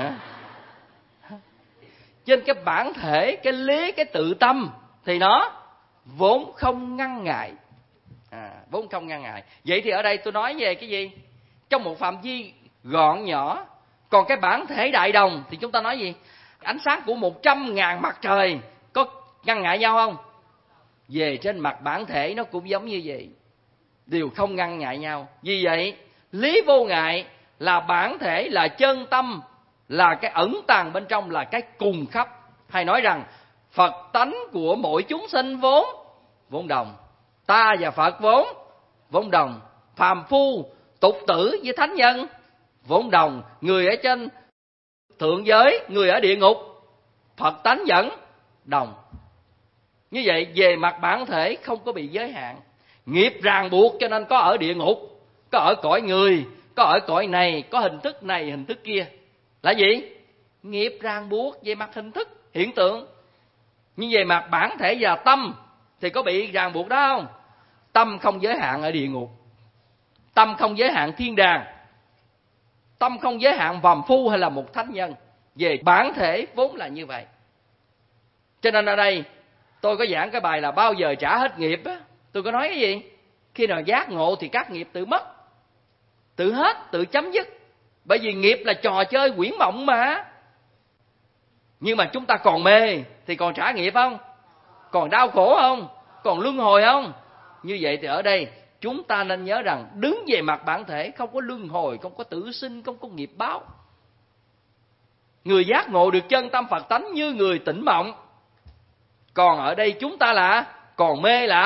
Trên cái bản thể, cái lý, cái tự tâm thì nó vốn không ngăn ngại. Vốn không ngăn ngại. Vậy thì ở đây tôi nói về cái gì? Trong một phạm vi gọn nhỏ. Còn cái bản thể đại đồng thì chúng ta nói gì? Ánh sáng của 100.000 mặt trời có ngăn ngại nhau không? Về trên mặt bản thể nó cũng giống như vậy, đều không ngăn ngại nhau. Vì vậy lý vô ngại là bản thể, là chân tâm, là cái ẩn tàng bên trong, là cái cùng khắp. Hay nói rằng Phật tánh của mỗi chúng sinh vốn đồng. Ta và Phật vốn đồng. Phàm phu, tục tử với thánh nhân vốn đồng. Người ở trên thượng giới, người ở địa ngục, Phật tánh vẫn đồng. Như vậy về mặt bản thể không có bị giới hạn. Nghiệp ràng buộc cho nên có ở địa ngục, có ở cõi người, có ở cõi này, có hình thức này, hình thức kia. Là gì? Nghiệp ràng buộc về mặt hình thức, hiện tượng. Nhưng về mặt bản thể và tâm thì có bị ràng buộc đó không? Tâm không giới hạn ở địa ngục, tâm không giới hạn thiên đàng, tâm không giới hạn phàm phu hay là một thánh nhân. Về bản thể vốn là như vậy. Cho nên ở đây tôi có giảng cái bài là bao giờ trả hết nghiệp á. Tôi có nói cái gì? Khi nào giác ngộ thì các nghiệp tự mất, tự hết, tự chấm dứt. Bởi vì nghiệp là trò chơi quyển mộng mà. Nhưng mà chúng ta còn mê thì còn trả nghiệp không? Còn đau khổ không? Còn luân hồi không? Như vậy thì ở đây chúng ta nên nhớ rằng đứng về mặt bản thể không có luân hồi, không có tử sinh, không có nghiệp báo. Người giác ngộ được chân tâm Phật tánh như người tỉnh mộng. Còn ở đây chúng ta là còn mê, là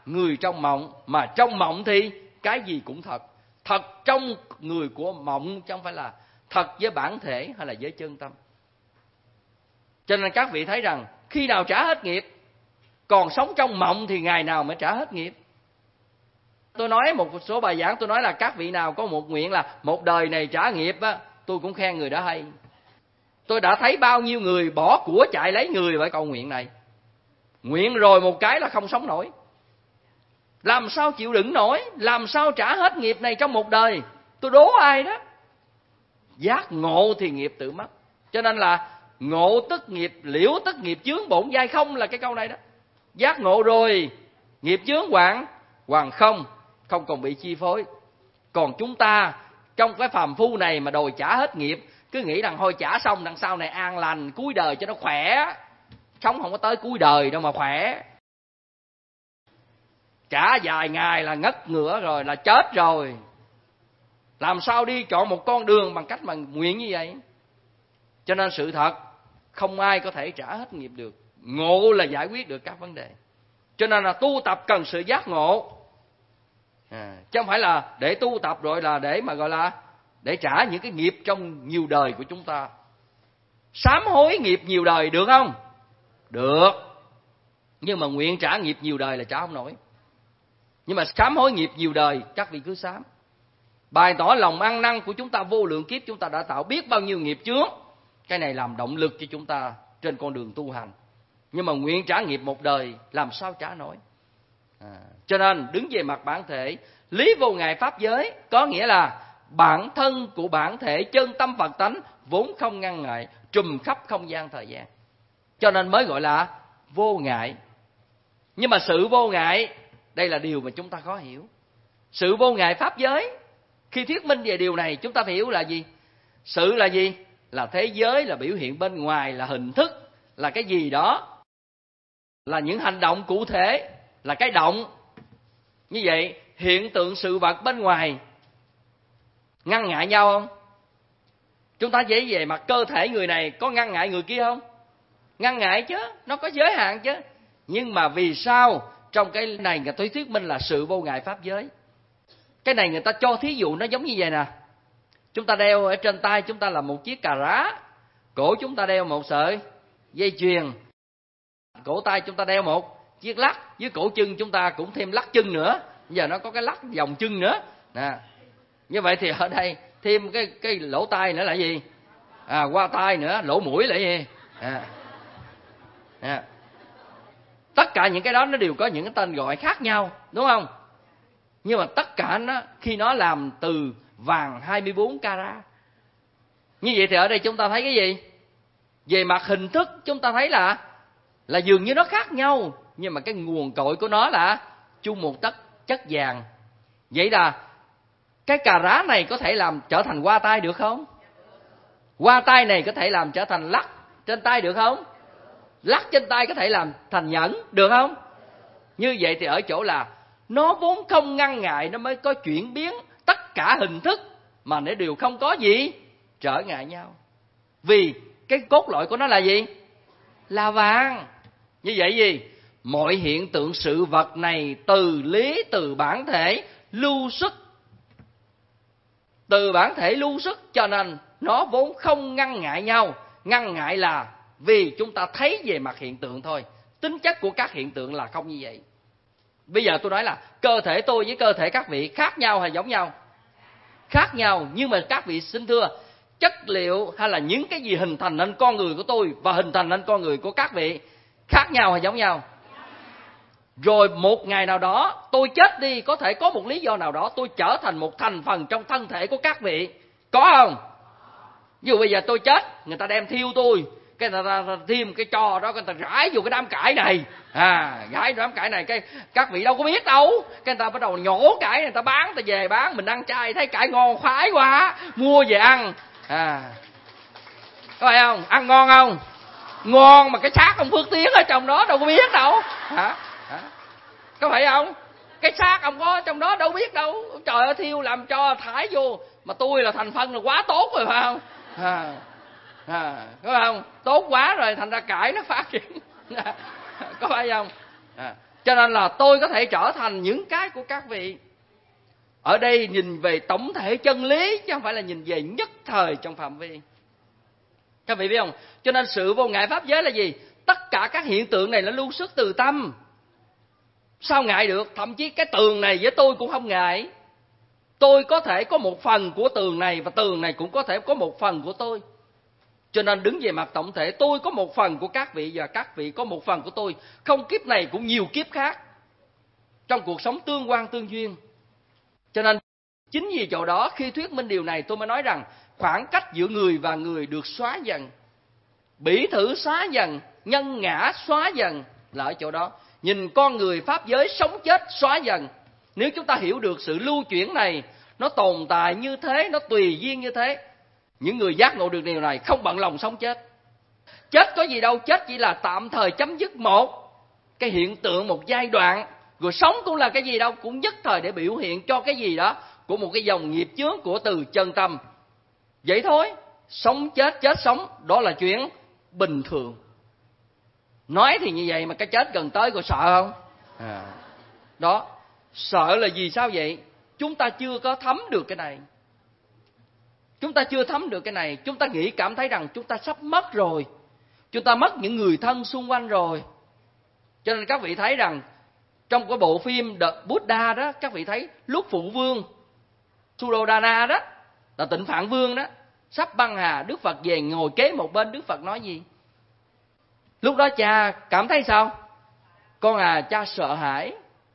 người trong mộng, mà trong mộng thì cái gì cũng thật. Thật trong người của mộng chứ không phải là thật với bản thể hay là với chân tâm. Cho nên các vị thấy rằng khi nào trả hết nghiệp, còn sống trong mộng thì ngày nào mới trả hết nghiệp. Tôi nói một số bài giảng, tôi nói là các vị nào có một nguyện là một đời này trả nghiệp á, tôi cũng khen người đó hay. Tôi đã thấy bao nhiêu người bỏ của chạy lấy người bởi câu nguyện này. Nguyện rồi một cái là không sống nổi. Làm sao chịu đựng nổi, làm sao trả hết nghiệp này trong một đời. Tôi đố ai đó. Giác ngộ thì nghiệp tự mất. Cho nên là ngộ tức nghiệp, liễu tức nghiệp chướng, bổn giai không là cái câu này đó. Giác ngộ rồi, nghiệp chướng hoàn không, không còn bị chi phối. Còn chúng ta trong cái phàm phu này mà đòi trả hết nghiệp, cứ nghĩ rằng thôi trả xong đằng sau này an lành, cuối đời cho nó khỏe. Sống không có tới cuối đời đâu mà khỏe. Trả vài ngày là ngất ngửa rồi, là chết rồi. Làm sao đi chọn một con đường bằng cách mà nguyện như vậy. Cho nên sự thật, không ai có thể trả hết nghiệp được. Ngộ là giải quyết được các vấn đề. Cho nên là tu tập cần sự giác ngộ. Chứ không phải là để tu tập rồi là để mà gọi là để trả những cái nghiệp trong nhiều đời của chúng ta. Sám hối nghiệp nhiều đời được không? Được. Nhưng mà nguyện trả nghiệp nhiều đời là trả không nổi. Nhưng mà sám hối nghiệp nhiều đời, các vị cứ sám. Bày tỏ lòng ăn năn của chúng ta vô lượng kiếp, chúng ta đã tạo biết bao nhiêu nghiệp chướng. Cái này làm động lực cho chúng ta trên con đường tu hành. Nhưng mà nguyện trả nghiệp một đời làm sao trả nổi. Cho nên đứng về mặt bản thể, lý vô ngại pháp giới có nghĩa là bản thân của bản thể chân tâm Phật tánh vốn không ngăn ngại, trùm khắp không gian thời gian. Cho nên mới gọi là vô ngại. Nhưng mà sự vô ngại, đây là điều mà chúng ta khó hiểu. Sự vô ngại pháp giới, khi thuyết minh về điều này chúng ta phải hiểu là gì? Sự là gì? Là thế giới, là biểu hiện bên ngoài, là hình thức, là cái gì đó, là những hành động cụ thể, là cái động. Như vậy hiện tượng sự vật bên ngoài ngăn ngại nhau không? Chúng ta chỉ về mặt cơ thể người này có ngăn ngại người kia không? Ngăn ngại chứ, nó có giới hạn chứ. Nhưng mà vì sao trong cái này người ta thuyết minh là sự vô ngại pháp giới? Cái này người ta cho thí dụ nó giống như vậy nè. Chúng ta đeo ở trên tay chúng ta là một chiếc cà rá, cổ chúng ta đeo một sợi dây chuyền, cổ tay chúng ta đeo một chiếc lắc, với cổ chân chúng ta cũng thêm lắc chân nữa. Bây giờ nó có cái lắc vòng chân nữa nè. Như vậy thì ở đây thêm cái lỗ tai nữa là gì? Qua tai nữa, lỗ mũi là gì? Tất cả những cái đó nó đều có những cái tên gọi khác nhau, đúng không? Nhưng mà tất cả nó khi nó làm từ vàng 24 carat. Như vậy thì ở đây chúng ta thấy cái gì? Về mặt hình thức chúng ta thấy là dường như nó khác nhau, nhưng mà cái nguồn cội của nó là chung một chất vàng. Vậy là cái cà rá này có thể làm trở thành hoa tai được không? Hoa tai này có thể làm trở thành lắc trên tay được không? Lắc trên tay có thể làm thành nhẫn được không? Như vậy thì ở chỗ là nó vốn không ngăn ngại, nó mới có chuyển biến tất cả hình thức, mà nó đều không có gì trở ngại nhau. Vì cái cốt lõi của nó là gì? Là vàng. Như vậy gì? Mọi hiện tượng sự vật này từ lý, từ bản thể lưu xuất. Từ bản thể lưu xuất cho nên nó vốn không ngăn ngại nhau. Ngăn ngại là vì chúng ta thấy về mặt hiện tượng thôi. Tính chất của các hiện tượng là không như vậy. Bây giờ tôi nói là cơ thể tôi với cơ thể các vị khác nhau hay giống nhau? Khác nhau, nhưng mà các vị xin thưa, chất liệu hay là những cái gì hình thành nên con người của tôi và hình thành nên con người của các vị khác nhau hay giống nhau? Rồi một ngày nào đó tôi chết đi, có thể có một lý do nào đó tôi trở thành một thành phần trong thân thể của các vị, có không? Ví dụ bây giờ tôi chết, người ta đem thiêu tôi, cái người ta thêm cái trò đó, người ta rải vô cái đám cải này, rải đám cải này, cái các vị đâu có biết đâu, cái người ta bắt đầu nhổ cải, người ta bán, người ta về bán, mình ăn chay thấy cải ngon khoái quá, mua về ăn, có phải không? Ăn ngon không? Ngon mà cái xác ông Phước Tiến ở trong đó đâu có biết đâu, có phải không? Cái xác ông có trong đó đâu biết đâu, trời ơi thiêu làm cho thải vô, mà tôi là thành phần là quá tốt rồi phải không? Có phải không? Tốt quá rồi thành ra cải nó phát triển, có phải không? Cho nên là tôi có thể trở thành những cái của các vị. Ở đây nhìn về tổng thể chân lý, chứ không phải là nhìn về nhất thời trong phạm vi. Các vị biết không? Cho nên sự vô ngại pháp giới là gì? Tất cả các hiện tượng này nó lưu xuất từ tâm. Sao ngại được? Thậm chí cái tường này với tôi cũng không ngại. Tôi có thể có một phần của tường này, và tường này cũng có thể có một phần của tôi. Cho nên đứng về mặt tổng thể, tôi có một phần của các vị và các vị có một phần của tôi. Không kiếp này cũng nhiều kiếp khác. Trong cuộc sống tương quan tương duyên. Cho nên chính vì chỗ đó, khi thuyết minh điều này, tôi mới nói rằng khoảng cách giữa người và người được xóa dần. Bỉ thử xóa dần, nhân ngã xóa dần là ở chỗ đó. Nhìn con người pháp giới sống chết xóa dần. Nếu chúng ta hiểu được sự lưu chuyển này, nó tồn tại như thế, nó tùy duyên như thế, những người giác ngộ được điều này không bận lòng sống chết. Chết có gì đâu, chết chỉ là tạm thời chấm dứt một cái hiện tượng, một giai đoạn. Rồi sống cũng là cái gì đâu, cũng nhất thời để biểu hiện cho cái gì đó của một cái dòng nghiệp chướng của từ chân tâm. Vậy thôi, sống chết, chết sống, đó là chuyện bình thường. Nói thì như vậy mà cái chết gần tới, có sợ không? Đó, sợ là gì sao vậy? Chúng ta chưa có thấm được cái này. Chúng ta chưa thấm được cái này. Chúng ta nghĩ cảm thấy rằng chúng ta sắp mất rồi. Chúng ta mất những người thân xung quanh rồi. Cho nên các vị thấy rằng trong cái bộ phim The Buddha đó, các vị thấy lúc phụ vương Suddhodana đó, là Tịnh Phạn Vương đó, sắp băng hà, Đức Phật về ngồi kế một bên. Đức Phật nói gì? Lúc đó cha cảm thấy sao? Con à, cha sợ hãi,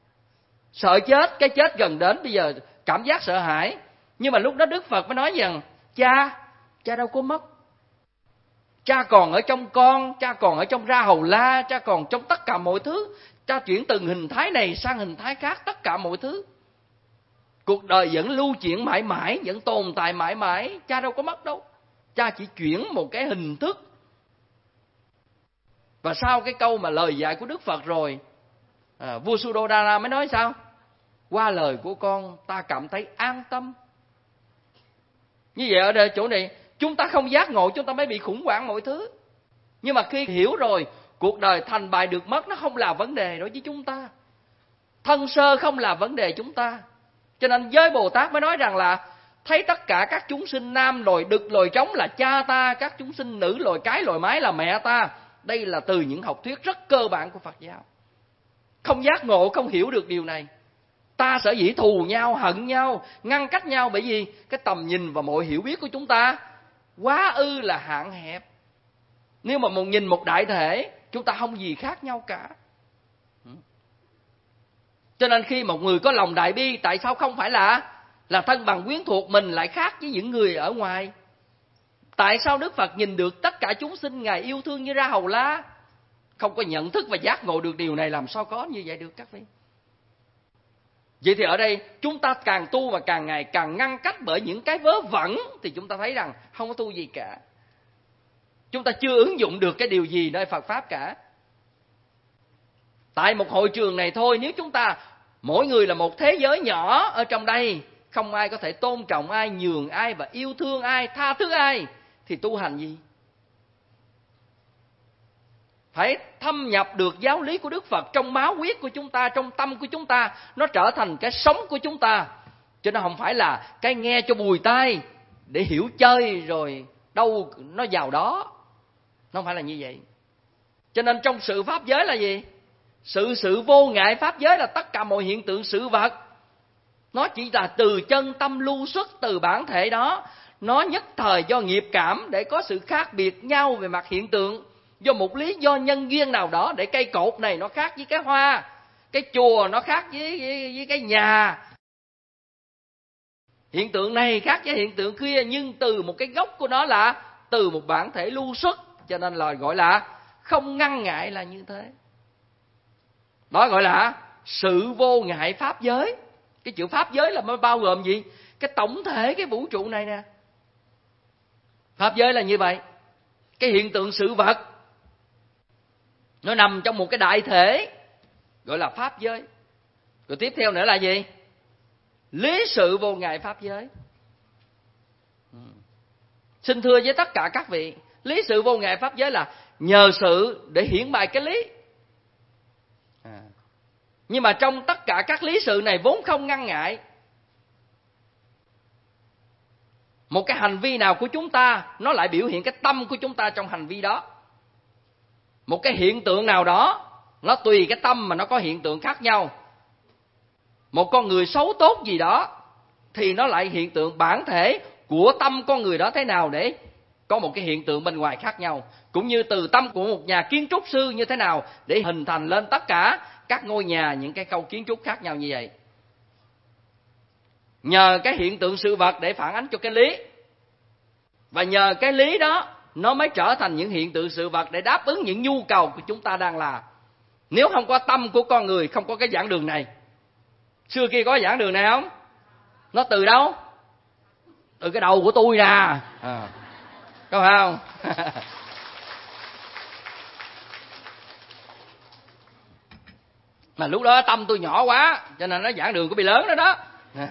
sợ chết, cái chết gần đến, bây giờ cảm giác sợ hãi. Nhưng mà lúc đó Đức Phật mới nói rằng cha đâu có mất. Cha còn ở trong con, cha còn ở trong Ra Hầu La, cha còn trong tất cả mọi thứ. Cha chuyển từng hình thái này sang hình thái khác, tất cả mọi thứ. Cuộc đời vẫn lưu chuyển mãi mãi, vẫn tồn tại mãi mãi. Cha đâu có mất đâu. Cha chỉ chuyển một cái hình thức. Và sau cái câu mà lời dạy của Đức Phật rồi, vua Suddhodana mới nói sao? Qua lời của con, ta cảm thấy an tâm. Như vậy ở đây chỗ này, chúng ta không giác ngộ, chúng ta mới bị khủng hoảng mọi thứ. Nhưng mà khi hiểu rồi, cuộc đời thành bại được mất nó không là vấn đề đối với chúng ta. Thân sơ không là vấn đề chúng ta. Cho nên giới Bồ Tát mới nói rằng là thấy tất cả các chúng sinh nam loài đực loài trống là cha ta, các chúng sinh nữ loài cái loài mái là mẹ ta. Đây là từ những học thuyết rất cơ bản của Phật giáo. Không giác ngộ, không hiểu được điều này, ta sở dĩ thù nhau, hận nhau, ngăn cách nhau. Bởi vì cái tầm nhìn và mọi hiểu biết của chúng ta quá ư là hạn hẹp. Nếu mà nhìn một đại thể, chúng ta không gì khác nhau cả. Cho nên khi một người có lòng đại bi, tại sao không phải là thân bằng quyến thuộc mình lại khác với những người ở ngoài? Tại sao Đức Phật nhìn được tất cả chúng sinh Ngài yêu thương như Ra Hầu La? Không có nhận thức và giác ngộ được điều này, làm sao có như vậy được các vị? Vậy thì ở đây chúng ta càng tu và càng ngày càng ngăn cách bởi những cái vớ vẩn, thì chúng ta thấy rằng không có tu gì cả. Chúng ta chưa ứng dụng được cái điều gì nơi Phật Pháp cả. Tại một hội trường này thôi, nếu chúng ta mỗi người là một thế giới nhỏ ở trong đây, không ai có thể tôn trọng ai, nhường ai và yêu thương ai, tha thứ ai, thì tu hành gì? Phải thâm nhập được giáo lý của Đức Phật trong máu huyết của chúng ta, trong tâm của chúng ta, nó trở thành cái sống của chúng ta. Chứ nó không phải là cái nghe cho bùi tai để hiểu chơi rồi đâu nó vào đó. Nó không phải là như vậy. Cho nên trong sự pháp giới là gì? Sự vô ngại pháp giới là tất cả mọi hiện tượng sự vật. Nó chỉ là từ chân tâm lưu xuất từ bản thể đó. Nó nhất thời do nghiệp cảm để có sự khác biệt nhau về mặt hiện tượng. Do một lý do nhân duyên nào đó để cây cột này nó khác với cái hoa, cái chùa nó khác với cái nhà. Hiện tượng này khác với hiện tượng kia, nhưng từ một cái gốc của nó là từ một bản thể lưu xuất. Cho nên là gọi là không ngăn ngại là như thế. Đó gọi là sự vô ngại pháp giới. Cái chữ pháp giới là bao gồm gì? Cái tổng thể cái vũ trụ này nè. Pháp giới là như vậy. Cái hiện tượng sự vật nó nằm trong một cái đại thể gọi là pháp giới. Rồi tiếp theo nữa là gì? Lý sự vô ngại pháp giới. Xin thưa với tất cả các vị, lý sự vô ngại pháp giới là nhờ sự để hiển bày cái lý. Nhưng mà trong tất cả các lý sự này vốn không ngăn ngại. Một cái hành vi nào của chúng ta nó lại biểu hiện cái tâm của chúng ta trong hành vi đó. Một cái hiện tượng nào đó nó tùy cái tâm mà nó có hiện tượng khác nhau. Một con người xấu tốt gì đó thì nó lại hiện tượng bản thể của tâm con người đó thế nào để có một cái hiện tượng bên ngoài khác nhau. Cũng như từ tâm của một nhà kiến trúc sư như thế nào để hình thành lên tất cả các ngôi nhà, những cái câu kiến trúc khác nhau như vậy. Nhờ cái hiện tượng sự vật để phản ánh cho cái lý. Và nhờ cái lý đó nó mới trở thành những hiện tượng sự vật để đáp ứng những nhu cầu của chúng ta đang là. Nếu không có tâm của con người, không có cái giảng đường này. Xưa kia có giảng đường này không? Nó từ đâu? Từ cái đầu của tôi nè. Có phải không? Mà lúc đó tâm tôi nhỏ quá, cho nên nó giảng đường có bị lớn đó đó.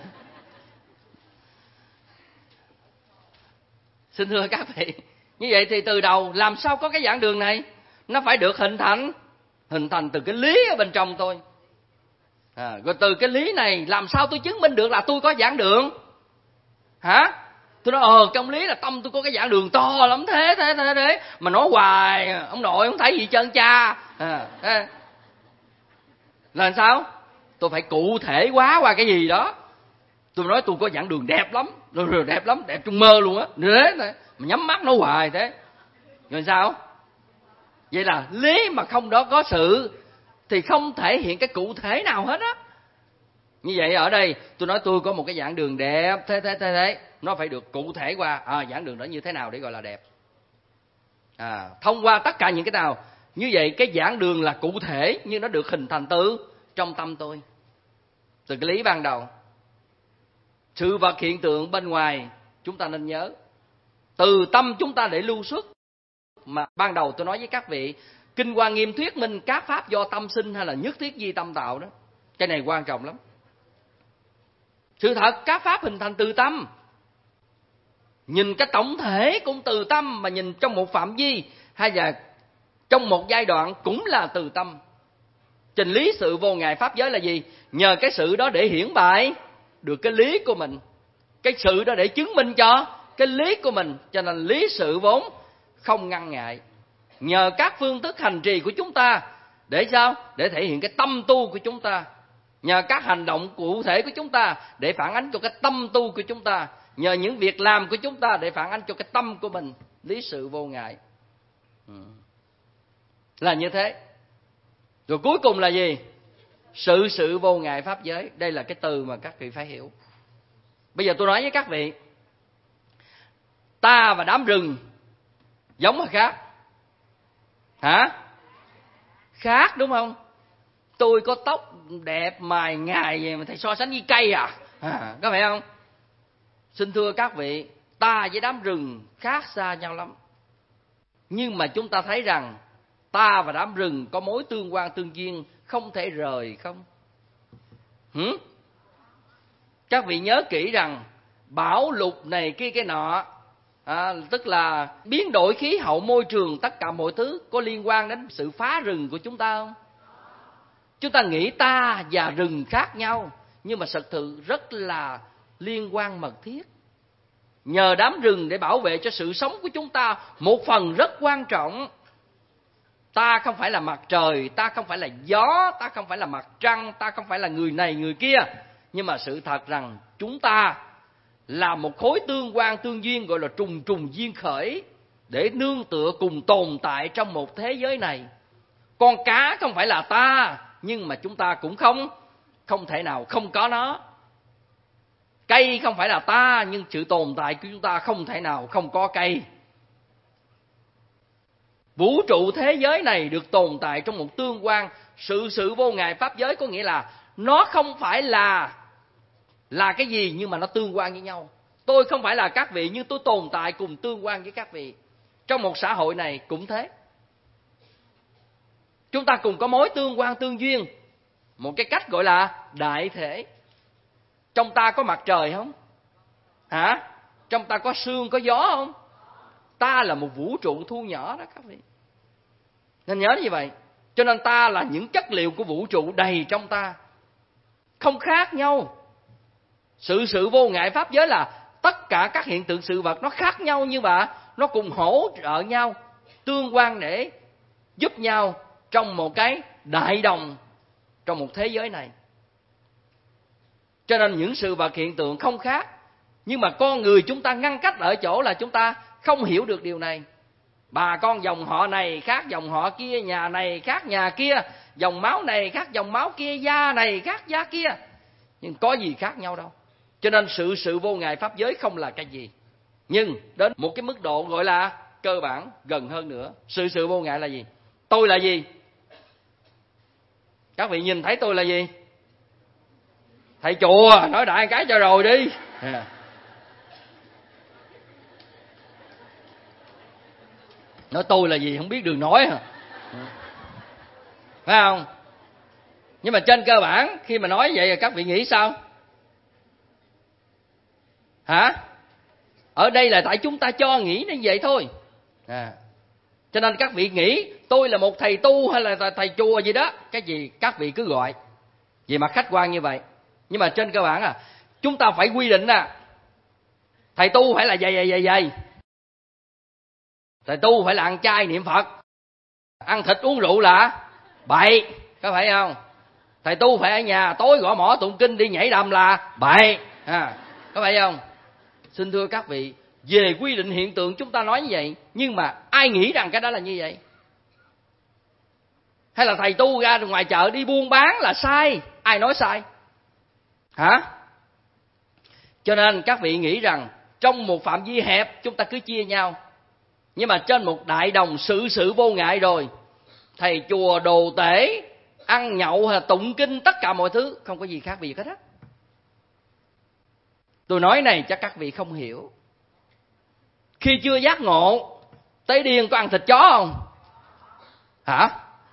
Xin thưa các vị, như vậy thì từ đầu làm sao có cái giảng đường này? Nó phải được hình thành từ cái lý ở bên trong tôi. Rồi từ cái lý này làm sao tôi chứng minh được là tôi có giảng đường? Hả? Tôi nói trong lý là tâm tôi có cái giảng đường to lắm thế mà nói hoài ông nội không thấy gì trơn cha. Là sao? Tôi phải cụ thể hóa qua cái gì đó. Tôi nói tôi có giảng đường đẹp lắm, rồi đẹp lắm, đẹp trong mơ luôn á. Thế mà nhắm mắt nó hoài thế. Rồi sao? Vậy là lý mà không đó có sự thì không thể hiện cái cụ thể nào hết á. Như vậy ở đây tôi nói tôi có một cái giảng đường đẹp thế, nó phải được cụ thể qua giảng đường đó như thế nào để gọi là đẹp. Thông qua tất cả những cái nào như vậy, cái giảng đường là cụ thể nhưng nó được hình thành từ trong tâm tôi, từ cái lý ban đầu. Sự vật hiện tượng bên ngoài chúng ta nên nhớ từ tâm chúng ta để lưu xuất. Mà ban đầu tôi nói với các vị, Kinh Hoa Nghiêm thuyết minh các pháp do tâm sinh hay là nhất thiết di tâm tạo đó. Cái này quan trọng lắm. Sự thật các pháp hình thành từ tâm. Nhìn cái tổng thể cũng từ tâm, mà nhìn trong một phạm vi hay là trong một giai đoạn cũng là từ tâm. Trình lý sự vô ngại pháp giới là gì? Nhờ cái sự đó để hiển bày được cái lý của mình. Cái sự đó để chứng minh cho cái lý của mình. Cho nên lý sự vốn không ngăn ngại. Nhờ các phương thức hành trì của chúng ta để sao? Để thể hiện cái tâm tu của chúng ta. Nhờ các hành động cụ thể của chúng ta để phản ánh cho cái tâm tu của chúng ta. Nhờ những việc làm của chúng ta để phản ánh cho cái tâm của mình. Lý sự vô ngại là như thế. Rồi cuối cùng là gì? Sự vô ngại pháp giới. Đây là cái từ mà các vị phải hiểu. Bây giờ tôi nói với các vị, ta và đám rừng giống hay khác? Hả? Khác đúng không? Tôi có tóc đẹp mài ngài vậy mà thầy so sánh với cây có phải không? Xin thưa các vị, ta với đám rừng khác xa nhau lắm. Nhưng mà chúng ta thấy rằng ta và đám rừng có mối tương quan tương duyên không thể rời không? Các vị nhớ kỹ rằng bão lụt này kia cái nọ, tức là biến đổi khí hậu môi trường, tất cả mọi thứ có liên quan đến sự phá rừng của chúng ta không? Chúng ta nghĩ ta và rừng khác nhau, nhưng mà thực sự rất là liên quan mật thiết. Nhờ đám rừng để bảo vệ cho sự sống của chúng ta một phần rất quan trọng. Ta không phải là mặt trời, ta không phải là gió, ta không phải là mặt trăng, ta không phải là người này người kia. Nhưng mà sự thật rằng chúng ta là một khối tương quan tương duyên, gọi là trùng trùng duyên khởi, để nương tựa cùng tồn tại trong một thế giới này. Con cá không phải là ta, nhưng mà chúng ta cũng không thể nào không có nó. Cây không phải là ta, nhưng sự tồn tại của chúng ta không thể nào không có cây. Vũ trụ thế giới này được tồn tại trong một tương quan sự vô ngại pháp giới, có nghĩa là nó không phải là cái gì, nhưng mà nó tương quan với nhau. Tôi không phải là các vị, nhưng tôi tồn tại cùng tương quan với các vị. Trong một xã hội này cũng thế. Chúng ta cùng có mối tương quan tương duyên, một cái cách gọi là đại thể. Trong ta có mặt trời không? Hả? Trong ta có sương, có gió không? Ta là một vũ trụ thu nhỏ đó các vị. Nên nhớ như vậy. Cho nên ta là những chất liệu của vũ trụ đầy trong ta, không khác nhau. Sự vô ngại pháp giới là tất cả các hiện tượng sự vật nó khác nhau, nhưng mà nó cùng hỗ trợ nhau, tương quan để giúp nhau trong một cái đại đồng, trong một thế giới này. Cho nên những sự vật hiện tượng không khác, nhưng mà con người chúng ta ngăn cách ở chỗ là chúng ta không hiểu được điều này. Bà con dòng họ này khác dòng họ kia, nhà này khác nhà kia, dòng máu này khác dòng máu kia, da này khác da kia, nhưng có gì khác nhau đâu. Cho nên sự vô ngại pháp giới không là cái gì, nhưng đến một cái mức độ gọi là cơ bản gần hơn nữa. Sự vô ngại là gì? Tôi là gì? Các vị nhìn thấy tôi là gì? Thầy chùa, nói đại cái cho rồi đi. Nói tôi là gì không biết đường nói hả? Phải không? Nhưng mà trên cơ bản khi mà nói vậy các vị nghĩ sao? Hả? Ở đây là tại chúng ta cho nghĩ như vậy thôi. Cho nên các vị nghĩ tôi là một thầy tu hay là thầy chùa gì đó, cái gì các vị cứ gọi về mặt khách quan như vậy. Nhưng mà trên cơ bản chúng ta phải quy định thầy tu phải là vậy. Thầy tu phải là ăn chay niệm Phật, ăn thịt uống rượu là bậy, có phải không? Thầy tu phải ở nhà tối gõ mõ tụng kinh đi nhảy đầm là bậy, có phải không? Xin thưa các vị, về quy định hiện tượng chúng ta nói như vậy, nhưng mà ai nghĩ rằng cái đó là như vậy? Hay là thầy tu ra ngoài chợ đi buôn bán là sai? Ai nói sai? Hả? Cho nên các vị nghĩ rằng trong một phạm vi hẹp chúng ta cứ chia nhau, nhưng mà trên một đại đồng sự vô ngại rồi, thầy chùa đồ tể, ăn nhậu hay tụng kinh, tất cả mọi thứ không có gì khác biệt hết á. Tôi nói này chắc các vị không hiểu. Khi chưa giác ngộ, tế điên có ăn thịt chó không? Hả?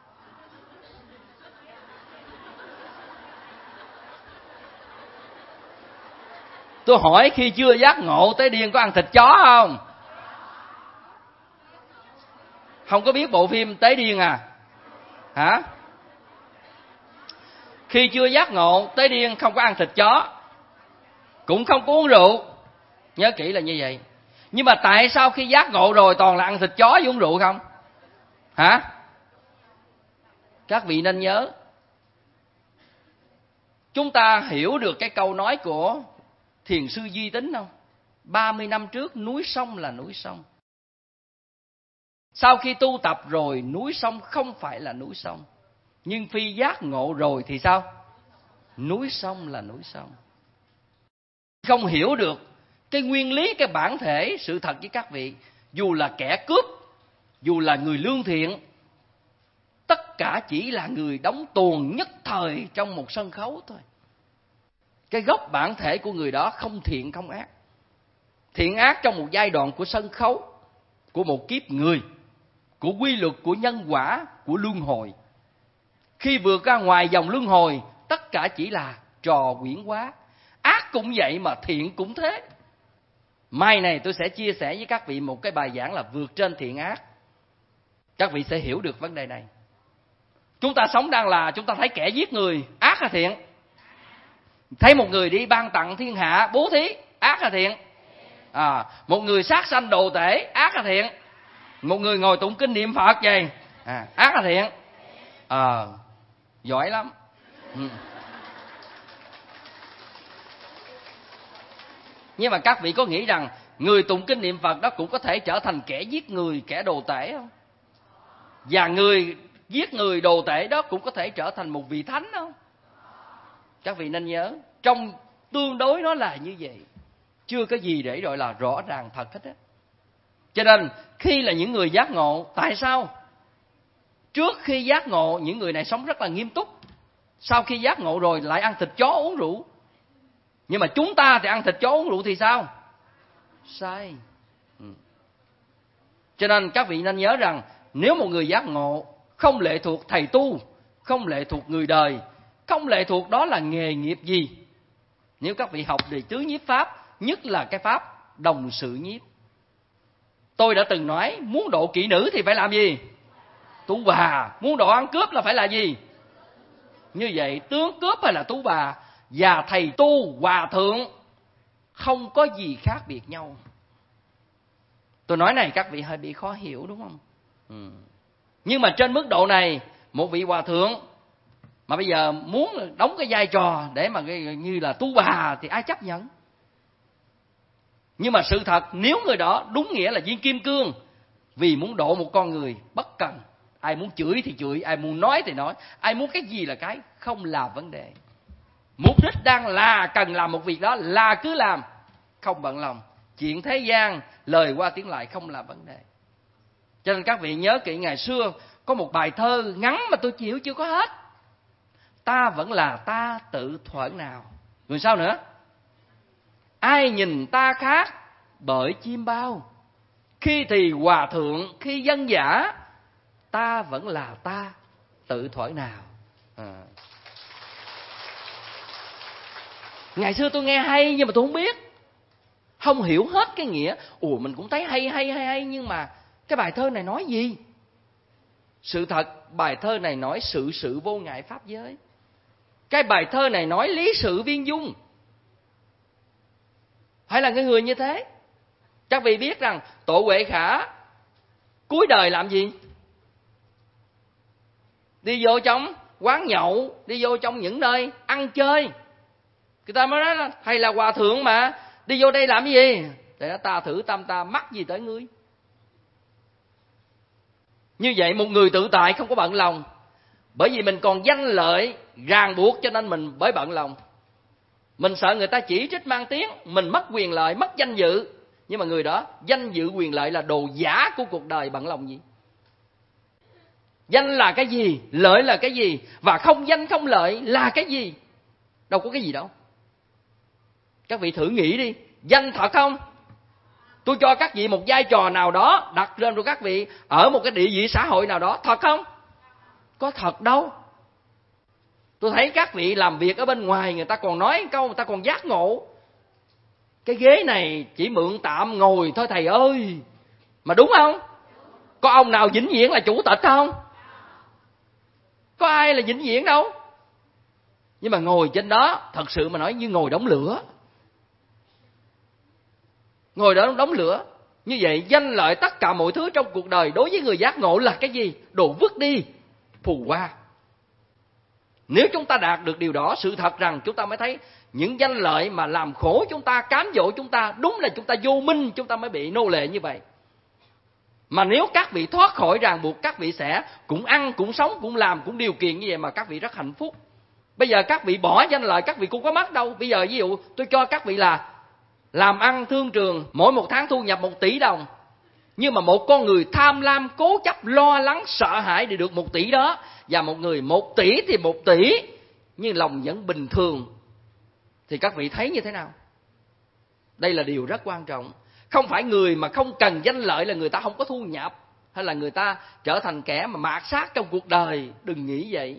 Tôi hỏi khi chưa giác ngộ, tế điên có ăn thịt chó không? Không có biết bộ phim Tế Điên à? Hả? Khi chưa giác ngộ, tế điên không có ăn thịt chó, cũng không có uống rượu. Nhớ kỹ là như vậy. Nhưng mà tại sao khi giác ngộ rồi toàn là ăn thịt chó với uống rượu không? Hả? Các vị nên nhớ, chúng ta hiểu được cái câu nói của thiền sư Duy Tín không? 30 năm trước núi sông là núi sông. Sau khi tu tập rồi, núi sông không phải là núi sông. Nhưng phi giác ngộ rồi thì sao? Núi sông là núi sông. Không hiểu được cái nguyên lý, cái bản thể sự thật với các vị, dù là kẻ cướp, dù là người lương thiện, tất cả chỉ là người đóng tuồng nhất thời trong một sân khấu thôi. Cái gốc bản thể của người đó không thiện không ác. Thiện ác trong một giai đoạn của sân khấu, của một kiếp người, của quy luật của nhân quả, của luân hồi. Khi vượt ra ngoài dòng luân hồi, tất cả chỉ là trò quyển hóa. Ác cũng vậy mà thiện cũng thế. Mai này tôi sẽ chia sẻ với các vị một cái bài giảng là vượt trên thiện ác. Các vị sẽ hiểu được vấn đề này. Chúng ta sống đang là chúng ta thấy kẻ giết người, ác hay thiện? Thấy một người đi ban tặng thiên hạ, bố thí, ác hay thiện? Một người sát sanh đồ tể, ác hay thiện? Một người ngồi tụng kinh niệm Phật vậy, ác hay thiện? Giỏi lắm. Nhưng mà các vị có nghĩ rằng người tụng kinh niệm Phật đó cũng có thể trở thành kẻ giết người, kẻ đồ tể không? Và người giết người đồ tể đó cũng có thể trở thành một vị thánh không? Các vị nên nhớ, trong tương đối nó là như vậy. Chưa có gì để gọi là rõ ràng thật hết á. Cho nên khi là những người giác ngộ, tại sao trước khi giác ngộ những người này sống rất là nghiêm túc, sau khi giác ngộ rồi lại ăn thịt chó uống rượu? Nhưng mà chúng ta thì ăn thịt chó uống rượu thì sao? Sai. Cho nên các vị nên nhớ rằng nếu một người giác ngộ không lệ thuộc thầy tu, không lệ thuộc người đời, không lệ thuộc đó là nghề nghiệp gì. Nếu các vị học về tứ nhiếp pháp, nhất là cái pháp đồng sự nhiếp. Tôi đã từng nói muốn độ kỹ nữ thì phải làm gì? Tú bà. Muốn độ ăn cướp là phải là gì? Như vậy tướng cướp hay là tú bà và thầy tu hòa thượng không có gì khác biệt nhau. Tôi nói này các vị hơi bị khó hiểu đúng không? Nhưng mà trên mức độ này, một vị hòa thượng mà bây giờ muốn đóng cái vai trò để mà như là tú bà thì ai chấp nhận? Nhưng mà sự thật, nếu người đó đúng nghĩa là viên kim cương, vì muốn độ một con người bất cần, ai muốn chửi thì chửi, ai muốn nói thì nói, ai muốn cái gì là cái, không là vấn đề. Mục đích đang là cần làm một việc đó là cứ làm, không bận lòng. Chuyện thế gian, lời qua tiếng lại không là vấn đề. Cho nên các vị nhớ kỹ, ngày xưa có một bài thơ ngắn mà tôi chịu chưa có hết. Ta vẫn là ta tự thuở nào. Rồi sao nữa? Ai nhìn ta khác bởi chim bao. Khi thì hòa thượng, khi dân giả, ta vẫn là ta tự thuở nào. Ngày xưa tôi nghe hay nhưng mà tôi không biết, không hiểu hết cái nghĩa. Mình cũng thấy hay nhưng mà cái bài thơ này nói gì? Sự thật, bài thơ này nói sự vô ngại pháp giới. Cái bài thơ này nói lý sự viên dung. Phải là cái người như thế. Các vị biết rằng Tổ Huệ Khả cuối đời làm gì? Đi vô trong quán nhậu, đi vô trong những nơi ăn chơi. Người ta mới nói là thầy là hòa thượng mà, đi vô đây làm cái gì? Để nó ta thử tâm ta, mắc gì tới ngươi? Như vậy một người tự tại không có bận lòng. Bởi vì mình còn danh lợi ràng buộc cho nên mình bởi bận lòng. Mình sợ người ta chỉ trích mang tiếng, mình mất quyền lợi, mất danh dự. Nhưng mà người đó, danh dự quyền lợi là đồ giả của cuộc đời, bận lòng gì? Danh là cái gì? Lợi là cái gì? Và không danh không lợi là cái gì? Đâu có cái gì đâu. Các vị thử nghĩ đi, danh thật không? Tôi cho các vị một vai trò nào đó đặt lên cho các vị ở một cái địa vị xã hội nào đó, thật không? Có thật đâu. Tôi thấy các vị làm việc ở bên ngoài, người ta còn nói câu, người ta còn giác ngộ. Cái ghế này chỉ mượn tạm ngồi thôi thầy ơi. Mà đúng không? Có ông nào vĩnh viễn là chủ tịch không? Có ai là vĩnh viễn đâu. Nhưng mà ngồi trên đó, thật sự mà nói như ngồi đống lửa. Ngồi đó đống lửa. Như vậy danh lợi tất cả mọi thứ trong cuộc đời đối với người giác ngộ là cái gì? Đồ vứt đi, phù hoa. Nếu chúng ta đạt được điều đó, sự thật rằng chúng ta mới thấy những danh lợi mà làm khổ chúng ta, cám dỗ chúng ta, đúng là chúng ta vô minh, chúng ta mới bị nô lệ như vậy. Mà nếu các vị thoát khỏi ràng buộc, các vị sẽ cũng ăn, cũng sống, cũng làm, cũng điều kiện như vậy mà các vị rất hạnh phúc. Bây giờ các vị bỏ danh lợi, các vị cũng có mất đâu. Bây giờ ví dụ tôi cho các vị là làm ăn thương trường, mỗi một tháng thu nhập 1 tỷ đồng. Nhưng mà một con người tham lam, cố chấp, lo lắng, sợ hãi để được 1 tỷ đó, và một người 1 tỷ thì 1 tỷ, nhưng lòng vẫn bình thường, thì các vị thấy như thế nào? Đây là điều rất quan trọng. Không phải người mà không cần danh lợi là người ta không có thu nhập, hay là người ta trở thành kẻ mà mạt sát trong cuộc đời. Đừng nghĩ vậy.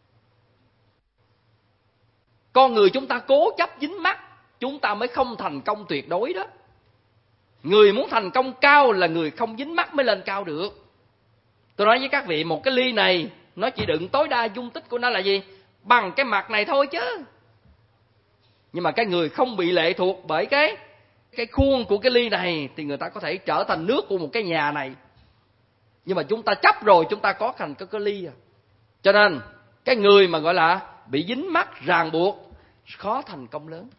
Con người chúng ta cố chấp dính mắc, chúng ta mới không thành công tuyệt đối đó. Người muốn thành công cao là người không dính mắc mới lên cao được. Tôi nói với các vị, một cái ly này nó chỉ đựng tối đa dung tích của nó là gì? Bằng cái mặt này thôi chứ. Nhưng mà cái người không bị lệ thuộc bởi cái khuôn của cái ly này thì người ta có thể trở thành nước của một cái nhà này. Nhưng mà chúng ta chấp rồi, chúng ta có thành cái ly à. Cho nên cái người mà gọi là bị dính mắc ràng buộc khó thành công lớn.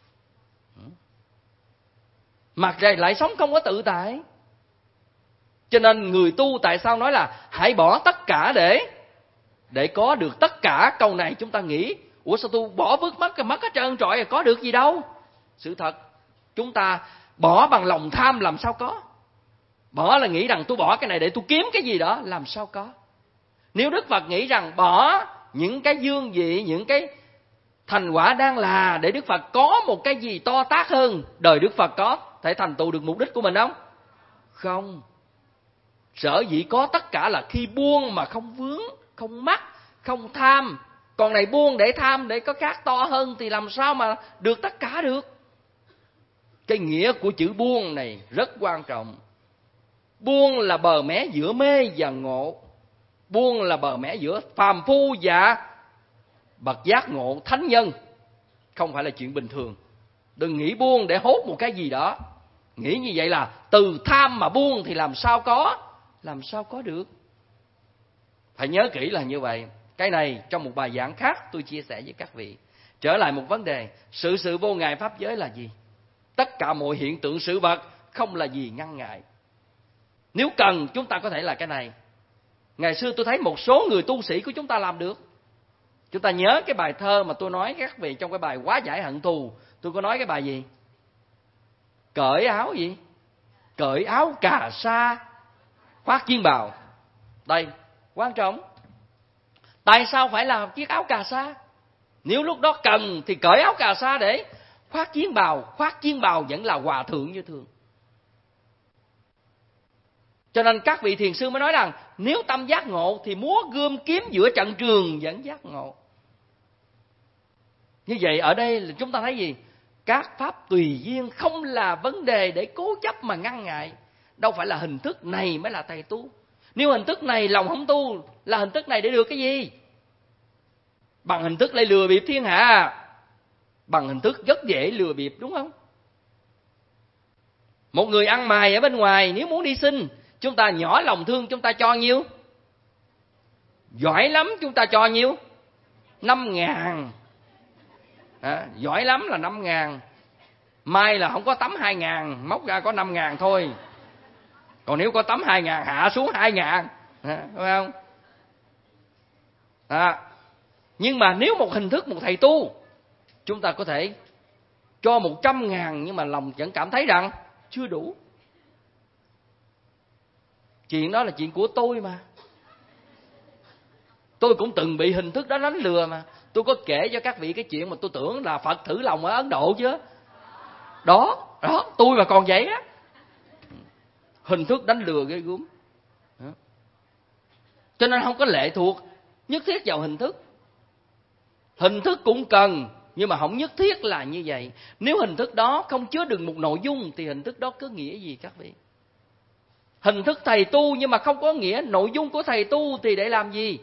Mặt này lại sống không có tự tại. Cho nên người tu tại sao nói là hãy bỏ tất cả để có được tất cả. Câu này chúng ta nghĩ, ủa sao tôi bỏ vứt mất hết trơn trọi rồi, có được gì đâu. Sự thật, chúng ta bỏ bằng lòng tham làm sao có. Bỏ là nghĩ rằng tôi bỏ cái này để tôi kiếm cái gì đó, làm sao có. Nếu Đức Phật nghĩ rằng bỏ những cái dương vị, những cái thành quả đang là để Đức Phật có một cái gì to tát hơn, đời Đức Phật có thể thành tựu được mục đích của mình không? Không. Sở dĩ có tất cả là khi buông mà không vướng, không mắc, không tham. Còn này buông để tham, để có khác to hơn thì làm sao mà được tất cả được. Cái nghĩa của chữ buông này rất quan trọng. Buông là bờ mé giữa mê và ngộ. Buông là bờ mé giữa phàm phu và bậc giác ngộ thánh nhân, không phải là chuyện bình thường. Đừng nghĩ buông để hốt một cái gì đó. Nghĩ như vậy là từ tham mà buông thì làm sao có được. Phải nhớ kỹ là như vậy. Cái này trong một bài giảng khác tôi chia sẻ với các vị. Trở lại một vấn đề, sự vô ngại pháp giới là gì? Tất cả mọi hiện tượng sự vật không là gì ngăn ngại. Nếu cần chúng ta có thể là cái này. Ngày xưa tôi thấy một số người tu sĩ của chúng ta làm được. Chúng ta nhớ cái bài thơ mà tôi nói các vị trong cái bài Hóa giải hận thù. Tôi có nói cái bài gì? Cởi áo gì? Cởi áo cà sa, khoác chiên bào. Đây, quan trọng. Tại sao phải làm chiếc áo cà sa? Nếu lúc đó cần thì cởi áo cà sa để khoác chiên bào. Khoác chiên bào vẫn là hòa thượng như thường. Cho nên các vị thiền sư mới nói rằng nếu tâm giác ngộ thì múa gươm kiếm giữa trận trường vẫn giác ngộ. Như vậy ở đây là chúng ta thấy gì? Các pháp tùy duyên không là vấn đề để cố chấp mà ngăn ngại. Đâu phải là hình thức này mới là thầy tu. Nếu hình thức này lòng không tu, là hình thức này để được cái gì? Bằng hình thức lại lừa bịp thiên hạ. Bằng hình thức rất dễ lừa bịp, đúng không? Một người ăn mày ở bên ngoài nếu muốn đi xin, chúng ta nhỏ lòng thương chúng ta cho nhiêu? Giỏi lắm chúng ta cho nhiêu? 5.000. Giỏi lắm là 5.000. Mai là không có tấm 2.000, móc ra có 5.000 thôi. Còn nếu có tấm 2.000 hạ xuống 2.000, phải không? Nhưng mà nếu một hình thức, một thầy tu, chúng ta có thể cho 100.000 nhưng mà lòng vẫn cảm thấy rằng chưa đủ. Chuyện đó là chuyện của tôi mà. Tôi cũng từng bị hình thức đó đánh lừa mà. Tôi có kể cho các vị cái chuyện mà tôi tưởng là Phật thử lòng ở Ấn Độ chứ. Đó, tôi mà còn vậy á. Hình thức đánh lừa ghê gớm. Cho nên không có lệ thuộc nhất thiết vào hình thức. Hình thức cũng cần, nhưng mà không nhất thiết là như vậy. Nếu hình thức đó không chứa đựng một nội dung thì hình thức đó có nghĩa gì các vị? Hình thức thầy tu nhưng mà không có nghĩa nội dung của thầy tu thì để làm gì?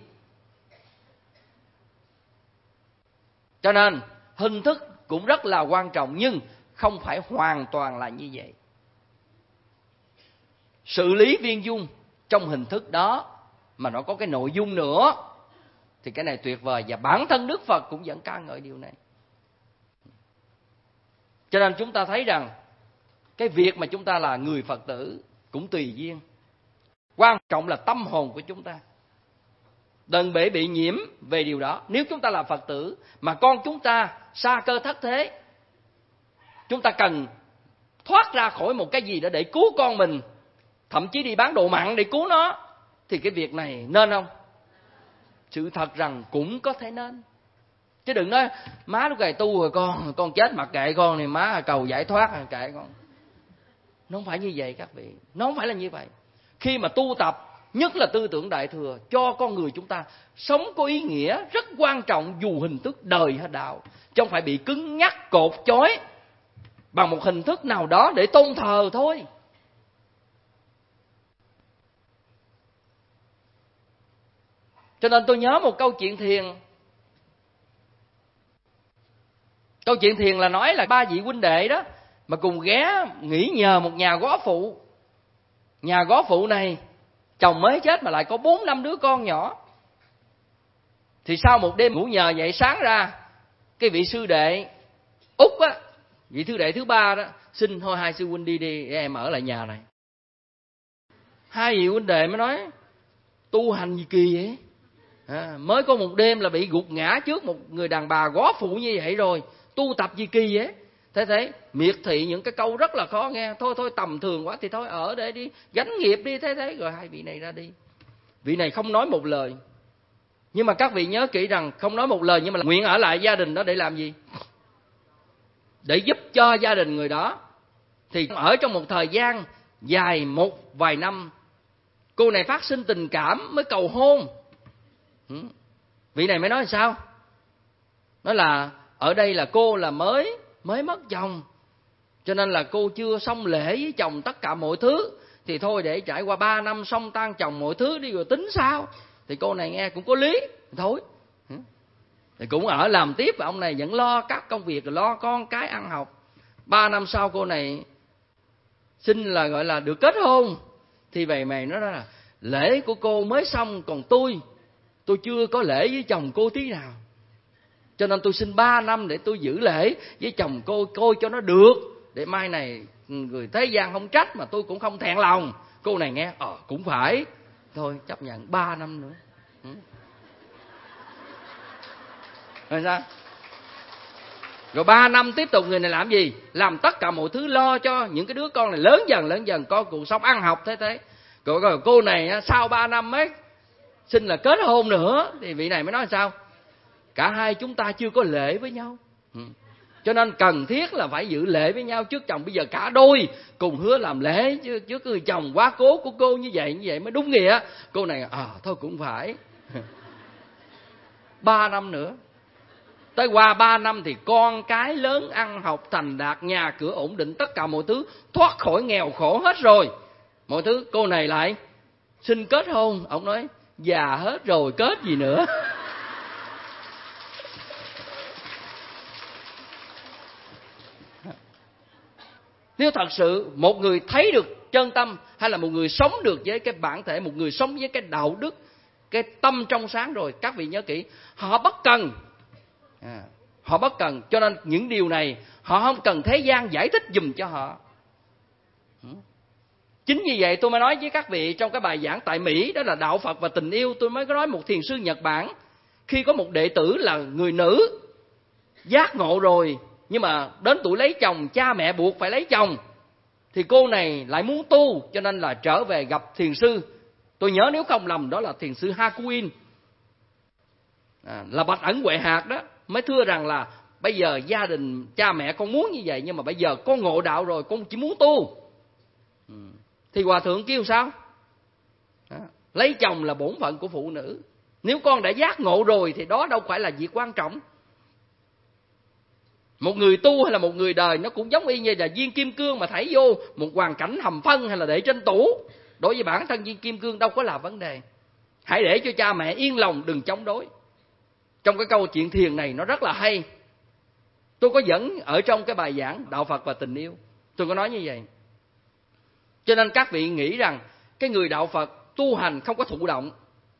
Cho nên hình thức cũng rất là quan trọng, nhưng không phải hoàn toàn là như vậy. Xử lý viên dung trong hình thức đó mà nó có cái nội dung nữa thì cái này tuyệt vời, và bản thân Đức Phật cũng vẫn ca ngợi điều này. Cho nên chúng ta thấy rằng cái việc mà chúng ta là người Phật tử cũng tùy duyên. Quan trọng là tâm hồn của chúng ta. Đừng bị nhiễm về điều đó. Nếu chúng ta là Phật tử mà con chúng ta sa cơ thất thế, chúng ta cần thoát ra khỏi một cái gì đó để cứu con mình, thậm chí đi bán đồ mặn để cứu nó, thì cái việc này nên không? Sự thật rằng cũng có thể nên. Chứ đừng nói má lúc này tu rồi con chết mặc kệ con này, má cầu giải thoát kệ con. Nó không phải như vậy các vị. Nó không phải là như vậy. Khi mà tu tập, nhất là tư tưởng Đại Thừa, cho con người chúng ta sống có ý nghĩa rất quan trọng dù hình thức đời hay đạo. Chứ không phải bị cứng nhắc cột chói bằng một hình thức nào đó để tôn thờ thôi. Cho nên tôi nhớ một câu chuyện thiền. Câu chuyện thiền là nói là 3 vị huynh đệ đó mà cùng ghé nghỉ nhờ một nhà góa phụ. Nhà góa phụ này chồng mới chết mà lại có 4-5 đứa con nhỏ. Thì sau một đêm ngủ nhờ dậy sáng ra, cái vị sư đệ Út á, vị sư đệ thứ 3 đó, xin thôi hai sư huynh đi để em ở lại nhà này. Hai vị huynh đệ mới nói tu hành gì kỳ vậy? Mới có một đêm là bị gục ngã trước một người đàn bà góa phụ như vậy rồi, tu tập gì kỳ vậy? Thế miệt thị những cái câu rất là khó nghe. Thôi tầm thường quá thì thôi ở để đi gánh nghiệp đi. Thế rồi hai vị này ra đi. Vị này không nói một lời. Nhưng mà các vị nhớ kỹ rằng không nói một lời nhưng mà nguyện ở lại gia đình đó để làm gì? Để giúp cho gia đình người đó. Thì ở trong một thời gian dài vài năm, cô này phát sinh tình cảm mới cầu hôn. Vị này mới nói sao? Nói là ở đây là cô là mới mất chồng, cho nên là cô chưa xong lễ với chồng tất cả mọi thứ, thì thôi để trải qua 3 năm xong tan chồng mọi thứ đi rồi tính sao. Thì cô này nghe cũng có lý thôi. Thì cũng ở làm tiếp, và ông này vẫn lo các công việc, lo con cái ăn học. 3 năm sau cô này xin là gọi là được kết hôn. Thì vậy mày nói là lễ của cô mới xong, còn tôi chưa có lễ với chồng cô tí nào, cho nên tôi xin 3 năm để tôi giữ lễ với chồng cô coi cho nó được, để mai này người thế gian không trách, mà tôi cũng không thẹn lòng. Cô này nghe cũng phải, thôi chấp nhận 3 năm nữa. Rồi sao? Rồi 3 năm tiếp tục người này làm gì? Làm tất cả mọi thứ, lo cho những cái đứa con này lớn dần có cuộc sống ăn học thế. Rồi cô này sau 3 năm mới xin là kết hôn nữa. Thì vị này mới nói sao? Cả hai chúng ta chưa có lễ với nhau, cho nên cần thiết là phải giữ lễ với nhau trước chồng. Bây giờ cả đôi cùng hứa làm lễ trước người chồng quá cố của cô, như vậy mới đúng nghĩa. Cô này thôi cũng phải. 3 năm nữa. Tới qua 3 năm thì con cái lớn, ăn học thành đạt, nhà cửa ổn định, tất cả mọi thứ, thoát khỏi nghèo khổ hết rồi. Mọi thứ, cô này lại xin kết hôn. Ông nói già hết rồi kết gì nữa. Nếu thật sự một người thấy được chân tâm, hay là một người sống được với cái bản thể, một người sống với cái đạo đức, cái tâm trong sáng rồi, các vị nhớ kỹ, họ bất cần. Họ bất cần, cho nên những điều này họ không cần thế gian giải thích giùm cho họ. Chính vì vậy tôi mới nói với các vị trong cái bài giảng tại Mỹ, đó là đạo Phật và tình yêu. Tôi mới có nói một thiền sư Nhật Bản, khi có một đệ tử là người nữ giác ngộ rồi, nhưng mà đến tuổi lấy chồng, cha mẹ buộc phải lấy chồng, thì cô này lại muốn tu, cho nên là trở về gặp thiền sư. Tôi nhớ nếu không lầm đó là thiền sư Hakuin, là Bạch Ẩn Huệ Hạt đó, mới thưa rằng là bây giờ gia đình cha mẹ con muốn như vậy, nhưng mà bây giờ con ngộ đạo rồi, con chỉ muốn tu. Thì hòa thượng kêu sao? Lấy chồng là bổn phận của phụ nữ. Nếu con đã giác ngộ rồi thì đó đâu phải là việc quan trọng. Một người tu hay là một người đời nó cũng giống y như là viên kim cương mà thảy vô một hoàn cảnh hầm phân hay là để trên tủ. Đối với bản thân viên kim cương đâu có là vấn đề. Hãy để cho cha mẹ yên lòng, đừng chống đối. Trong cái câu chuyện thiền này nó rất là hay. Tôi có dẫn ở trong cái bài giảng đạo Phật và tình yêu, tôi có nói như vậy. Cho nên các vị nghĩ rằng cái người đạo Phật tu hành không có thụ động.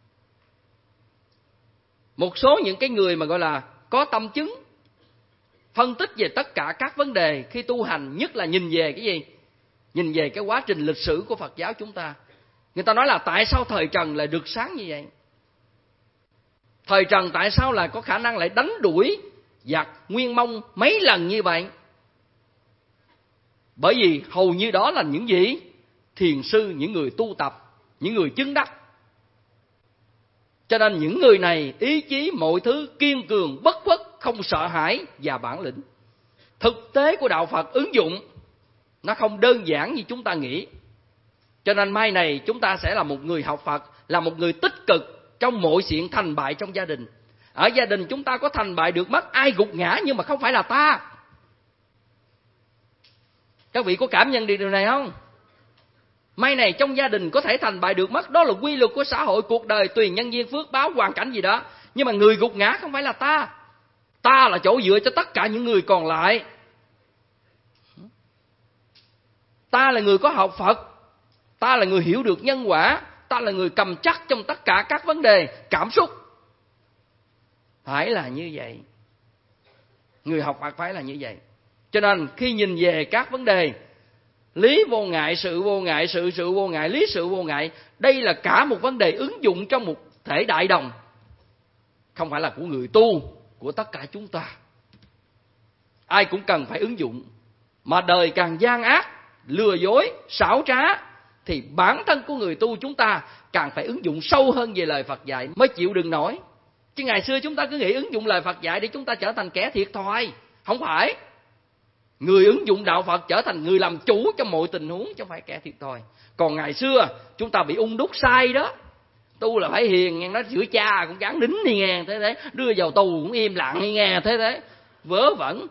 Một số những cái người mà gọi là có tâm chứng, phân tích về tất cả các vấn đề khi tu hành, nhất là nhìn về cái gì? Nhìn về cái quá trình lịch sử của Phật giáo chúng ta. Người ta nói là tại sao thời Trần lại được sáng như vậy? Thời Trần tại sao lại có khả năng lại đánh đuổi giặc Nguyên Mông mấy lần như vậy? Bởi vì hầu như đó là những gì? Thiền sư, những người tu tập, những người chứng đắc. Cho nên những người này ý chí mọi thứ kiên cường, bất khuất, không sợ hãi và bản lĩnh. Thực tế của đạo Phật ứng dụng nó không đơn giản như chúng ta nghĩ. Cho nên mai này chúng ta sẽ là một người học Phật, là một người tích cực trong mọi chuyện thành bại trong gia đình. Ở gia đình chúng ta có thành bại được mất, ai gục ngã nhưng mà không phải là ta. Các vị có cảm nhận được điều này không? Mai này trong gia đình có thể thành bại được mất, đó là quy luật của xã hội, cuộc đời tùy nhân duyên phước báo, hoàn cảnh gì đó. Nhưng mà người gục ngã không phải là ta. Ta là chỗ dựa cho tất cả những người còn lại. Ta là người có học Phật. Ta là người hiểu được nhân quả. Ta là người cầm chắc trong tất cả các vấn đề cảm xúc. Phải là như vậy. Người học Phật phải là như vậy. Cho nên khi nhìn về các vấn đề lý vô ngại, sự vô ngại, sự vô ngại, lý sự vô ngại, đây là cả một vấn đề ứng dụng trong một thể đại đồng. Không phải là của người tu, của tất cả chúng ta. Ai cũng cần phải ứng dụng. Mà đời càng gian ác, lừa dối, xảo trá, thì bản thân của người tu chúng ta càng phải ứng dụng sâu hơn về lời Phật dạy mới chịu đựng nổi. Chứ ngày xưa chúng ta cứ nghĩ ứng dụng lời Phật dạy để chúng ta trở thành kẻ thiệt thòi. Không phải. Người ứng dụng đạo Phật trở thành người làm chủ trong mọi tình huống, chứ không phải kẻ thiệt thòi. Còn ngày xưa chúng ta bị đúc sai đó. Tu là phải hiền, nghe nói chửi cha cũng gắn đính đi nghe, thế đưa vào tù cũng im lặng đi nghe, thế vớ vẩn.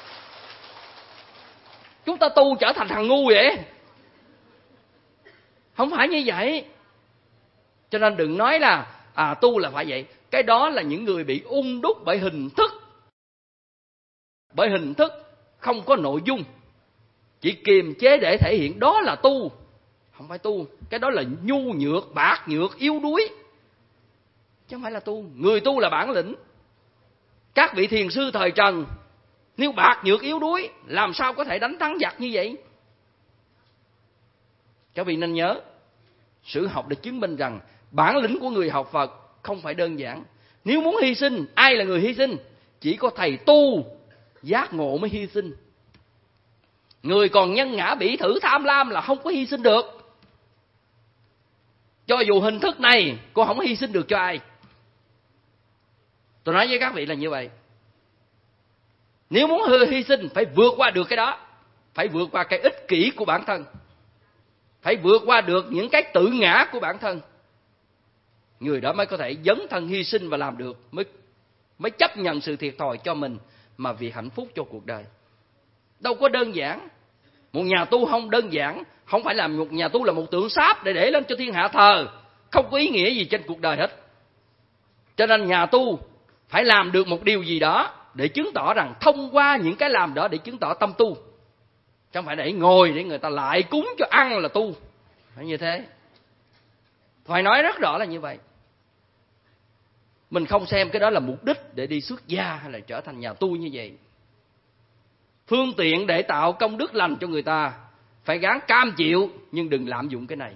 Chúng ta tu trở thành thằng ngu vậy. Không phải như vậy. Cho nên đừng nói là tu là phải vậy. Cái đó là những người bị ung đúc bởi hình thức. Bởi hình thức không có nội dung, chỉ kiềm chế để thể hiện, đó là tu. Không phải tu. Cái đó là nhu nhược, bạc nhược, yếu đuối, chứ không phải là tu. Người tu là bản lĩnh. Các vị thiền sư thời Trần nếu bạc nhược yếu đuối, làm sao có thể đánh thắng giặc như vậy? Các vị nên nhớ, sử học để chứng minh rằng bản lĩnh của người học Phật không phải đơn giản. Nếu muốn hy sinh, ai là người hy sinh? Chỉ có thầy tu giác ngộ mới hy sinh. Người còn nhân ngã bỉ thử tham lam là không có hy sinh được. Cho dù hình thức này cô không hy sinh được cho ai. Tôi nói với các vị là như vậy. Nếu muốn hy sinh phải vượt qua được cái đó. Phải vượt qua cái ích kỷ của bản thân. Phải vượt qua được những cái tự ngã của bản thân. Người đó mới có thể dấn thân hy sinh và làm được. Mới chấp nhận sự thiệt thòi cho mình mà vì hạnh phúc cho cuộc đời. Đâu có đơn giản. Một nhà tu không đơn giản. Không phải là một nhà tu là một tượng sáp để lên cho thiên hạ thờ. Không có ý nghĩa gì trên cuộc đời hết. Cho nên nhà tu phải làm được một điều gì đó để chứng tỏ rằng thông qua những cái làm đó để chứng tỏ tâm tu. Chứ không phải để ngồi để người ta lại cúng cho ăn là tu. Phải như thế. Phải nói rất rõ là như vậy. Mình không xem cái đó là mục đích để đi xuất gia hay là trở thành nhà tu như vậy. Phương tiện để tạo công đức lành cho người ta. Phải gắng cam chịu, nhưng đừng lạm dụng cái này.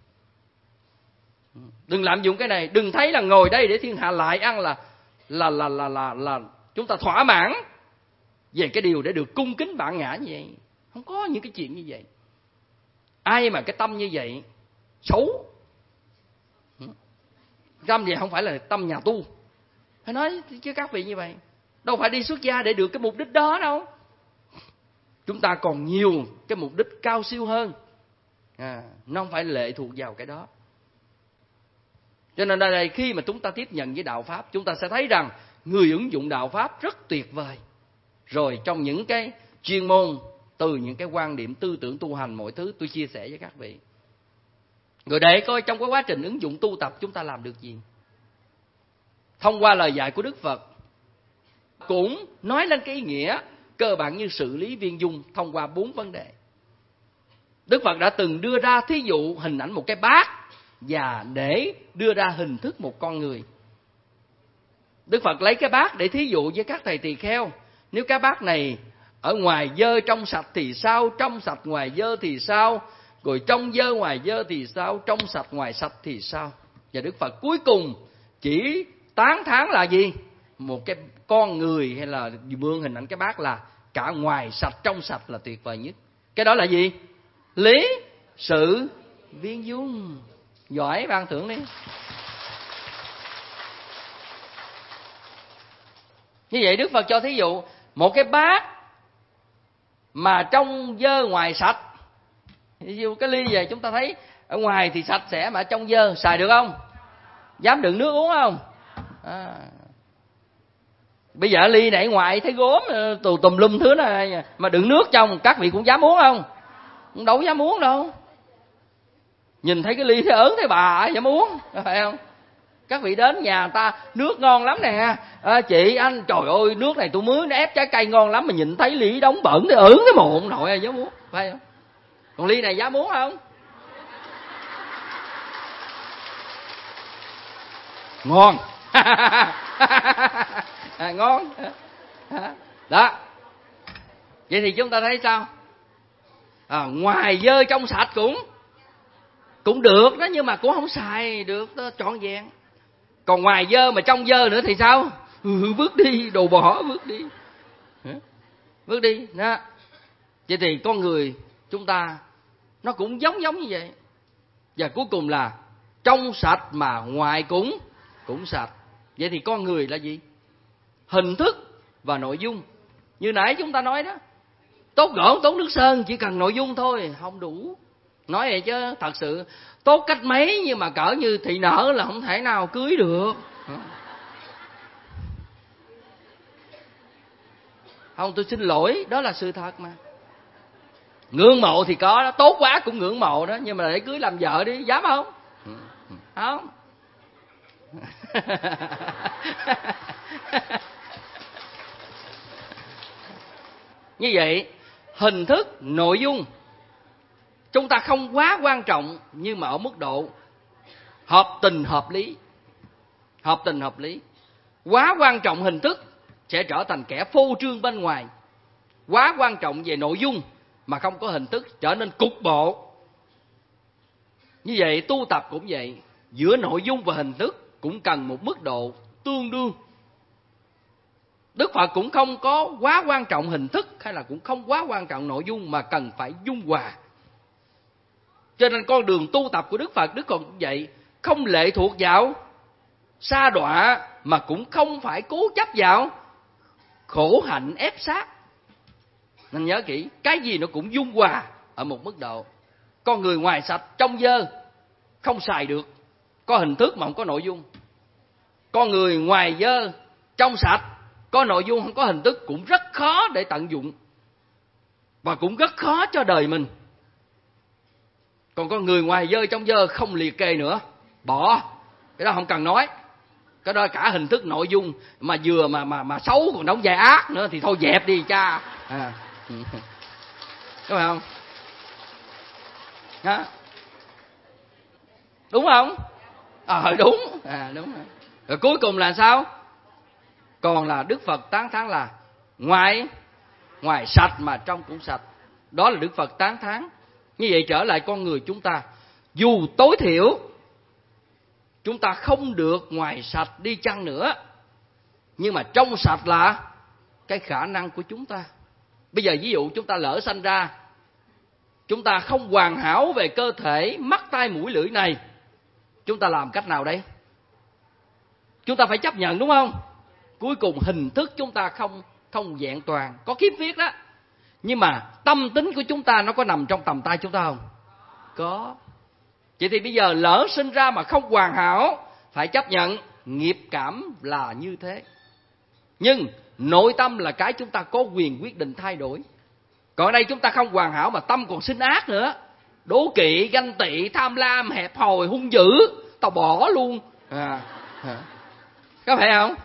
Đừng lạm dụng cái này. Đừng thấy là ngồi đây để thiên hạ lại ăn là chúng ta thỏa mãn về cái điều để được cung kính bản ngã như vậy. Không có những cái chuyện như vậy. Ai mà cái tâm như vậy xấu. Tâm vậy không phải là tâm nhà tu. Phải nói chứ các vị như vậy. Đâu phải đi xuất gia để được cái mục đích đó đâu. Chúng ta còn nhiều cái mục đích cao siêu hơn. Nó không phải lệ thuộc vào cái đó. Cho nên đây khi mà chúng ta tiếp nhận với đạo Pháp, chúng ta sẽ thấy rằng người ứng dụng đạo Pháp rất tuyệt vời. Rồi trong những cái chuyên môn, từ những cái quan điểm tư tưởng tu hành, mọi thứ tôi chia sẻ với các vị. Rồi để coi trong cái quá trình ứng dụng tu tập chúng ta làm được gì. Thông qua lời dạy của Đức Phật cũng nói lên cái ý nghĩa cơ bản như xử lý viên dung thông qua 4 vấn đề. Đức Phật đã từng đưa ra thí dụ hình ảnh một cái bát và để đưa ra hình thức một con người. Đức Phật lấy cái bát để thí dụ với các thầy tỳ kheo. Nếu cái bát này ở ngoài dơ trong sạch thì sao? Trong sạch ngoài dơ thì sao? Rồi trong dơ ngoài dơ thì sao? Trong sạch ngoài sạch thì sao? Và Đức Phật cuối cùng chỉ tán thán là gì? Một cái con người hay là mượn hình ảnh cái bát là cả ngoài sạch trong sạch là tuyệt vời nhất. Cái đó là gì? Lý sự viên dung. Giỏi, ban thưởng đi. Như vậy Đức Phật cho thí dụ một cái bát mà trong dơ ngoài sạch. Ví dụ cái ly về chúng ta thấy ở ngoài thì sạch sẽ mà trong dơ, xài được không? Dám đựng nước uống không? Bây giờ ly này ngoài thấy gốm tùm lum thứ này mà đựng nước trong, các vị cũng dám uống không? Đâu dám uống đâu. Nhìn thấy cái ly thấy ớn thấy bà dám uống, phải không? Các vị đến nhà ta nước ngon lắm nè, chị anh trời ơi nước này tôi mới nó ép trái cây ngon lắm, mà nhìn thấy ly đóng bẩn thì ớn cái mồm nội dám uống, phải không? Còn ly này dám uống không? Ngon. Ngon đó. Vậy thì chúng ta thấy sao? Ngoài dơ trong sạch cũng được đó, nhưng mà cũng không xài được đó, trọn vẹn. Còn ngoài dơ mà trong dơ nữa thì sao? Vứt đi, đồ bỏ vứt đi. Vứt đi đó. Vậy thì con người chúng ta nó cũng giống như vậy. Và cuối cùng là trong sạch mà ngoài cũng sạch. Vậy thì con người là gì? Hình thức và nội dung. Như nãy chúng ta nói đó, tốt gỗ tốt nước sơn chỉ cần nội dung thôi không đủ. Nói vậy chứ thật sự tốt cách mấy nhưng mà cỡ như thị nở là không thể nào cưới được. Không, tôi xin lỗi, đó là sự thật mà. Ngưỡng mộ thì có đó, tốt quá cũng ngưỡng mộ đó, nhưng mà để cưới làm vợ đi, dám không? Không. Như vậy, hình thức, nội dung chúng ta không quá quan trọng, nhưng mà ở mức độ hợp tình hợp lý. Hợp tình hợp lý. Quá quan trọng hình thức sẽ trở thành kẻ phô trương bên ngoài. Quá quan trọng về nội dung mà không có hình thức trở nên cục bộ. Như vậy tu tập cũng vậy, giữa nội dung và hình thức cũng cần một mức độ tương đương. Đức Phật cũng không có quá quan trọng hình thức hay là cũng không quá quan trọng nội dung, mà cần phải dung hòa. Cho nên con đường tu tập của Đức Phật cũng vậy, không lệ thuộc vào sa đọa, mà cũng không phải cố chấp vào khổ hạnh ép sát. Nên nhớ kỹ, cái gì nó cũng dung hòa ở một mức độ. Con người ngoài sạch trong dơ không xài được, có hình thức mà không có nội dung. Con người ngoài dơ trong sạch, có nội dung không có hình thức cũng rất khó để tận dụng, và cũng rất khó cho đời mình. Còn con người ngoài dơ trong dơ không liệt kê nữa, bỏ cái đó không cần nói. Cái đó cả hình thức nội dung mà vừa mà xấu còn đóng vai ác nữa thì thôi dẹp đi cha. Đúng không? Đó. Đúng không? Đúng. Đúng. Rồi cuối cùng là sao? Còn là Đức Phật tán thán là ngoài sạch mà trong cũng sạch. Đó là Đức Phật tán thán. Như vậy trở lại con người chúng ta, dù tối thiểu chúng ta không được ngoài sạch đi chăng nữa, nhưng mà trong sạch là cái khả năng của chúng ta. Bây giờ ví dụ chúng ta lỡ sanh ra, chúng ta không hoàn hảo về cơ thể, mắt, tai, mũi, lưỡi này, chúng ta làm cách nào đây? Chúng ta phải chấp nhận, đúng không? Cuối cùng hình thức chúng ta không vẹn toàn, có khiếm khuyết đó. Nhưng mà tâm tính của chúng ta nó có nằm trong tầm tay chúng ta không? Có. Vậy thì bây giờ lỡ sinh ra mà không hoàn hảo, phải chấp nhận nghiệp cảm là như thế. Nhưng nội tâm là cái chúng ta có quyền quyết định thay đổi. Còn ở đây chúng ta không hoàn hảo mà tâm còn sinh ác nữa, đố kỵ, ganh tị, tham lam, hẹp hòi, hung dữ, tao bỏ luôn. Có phải không?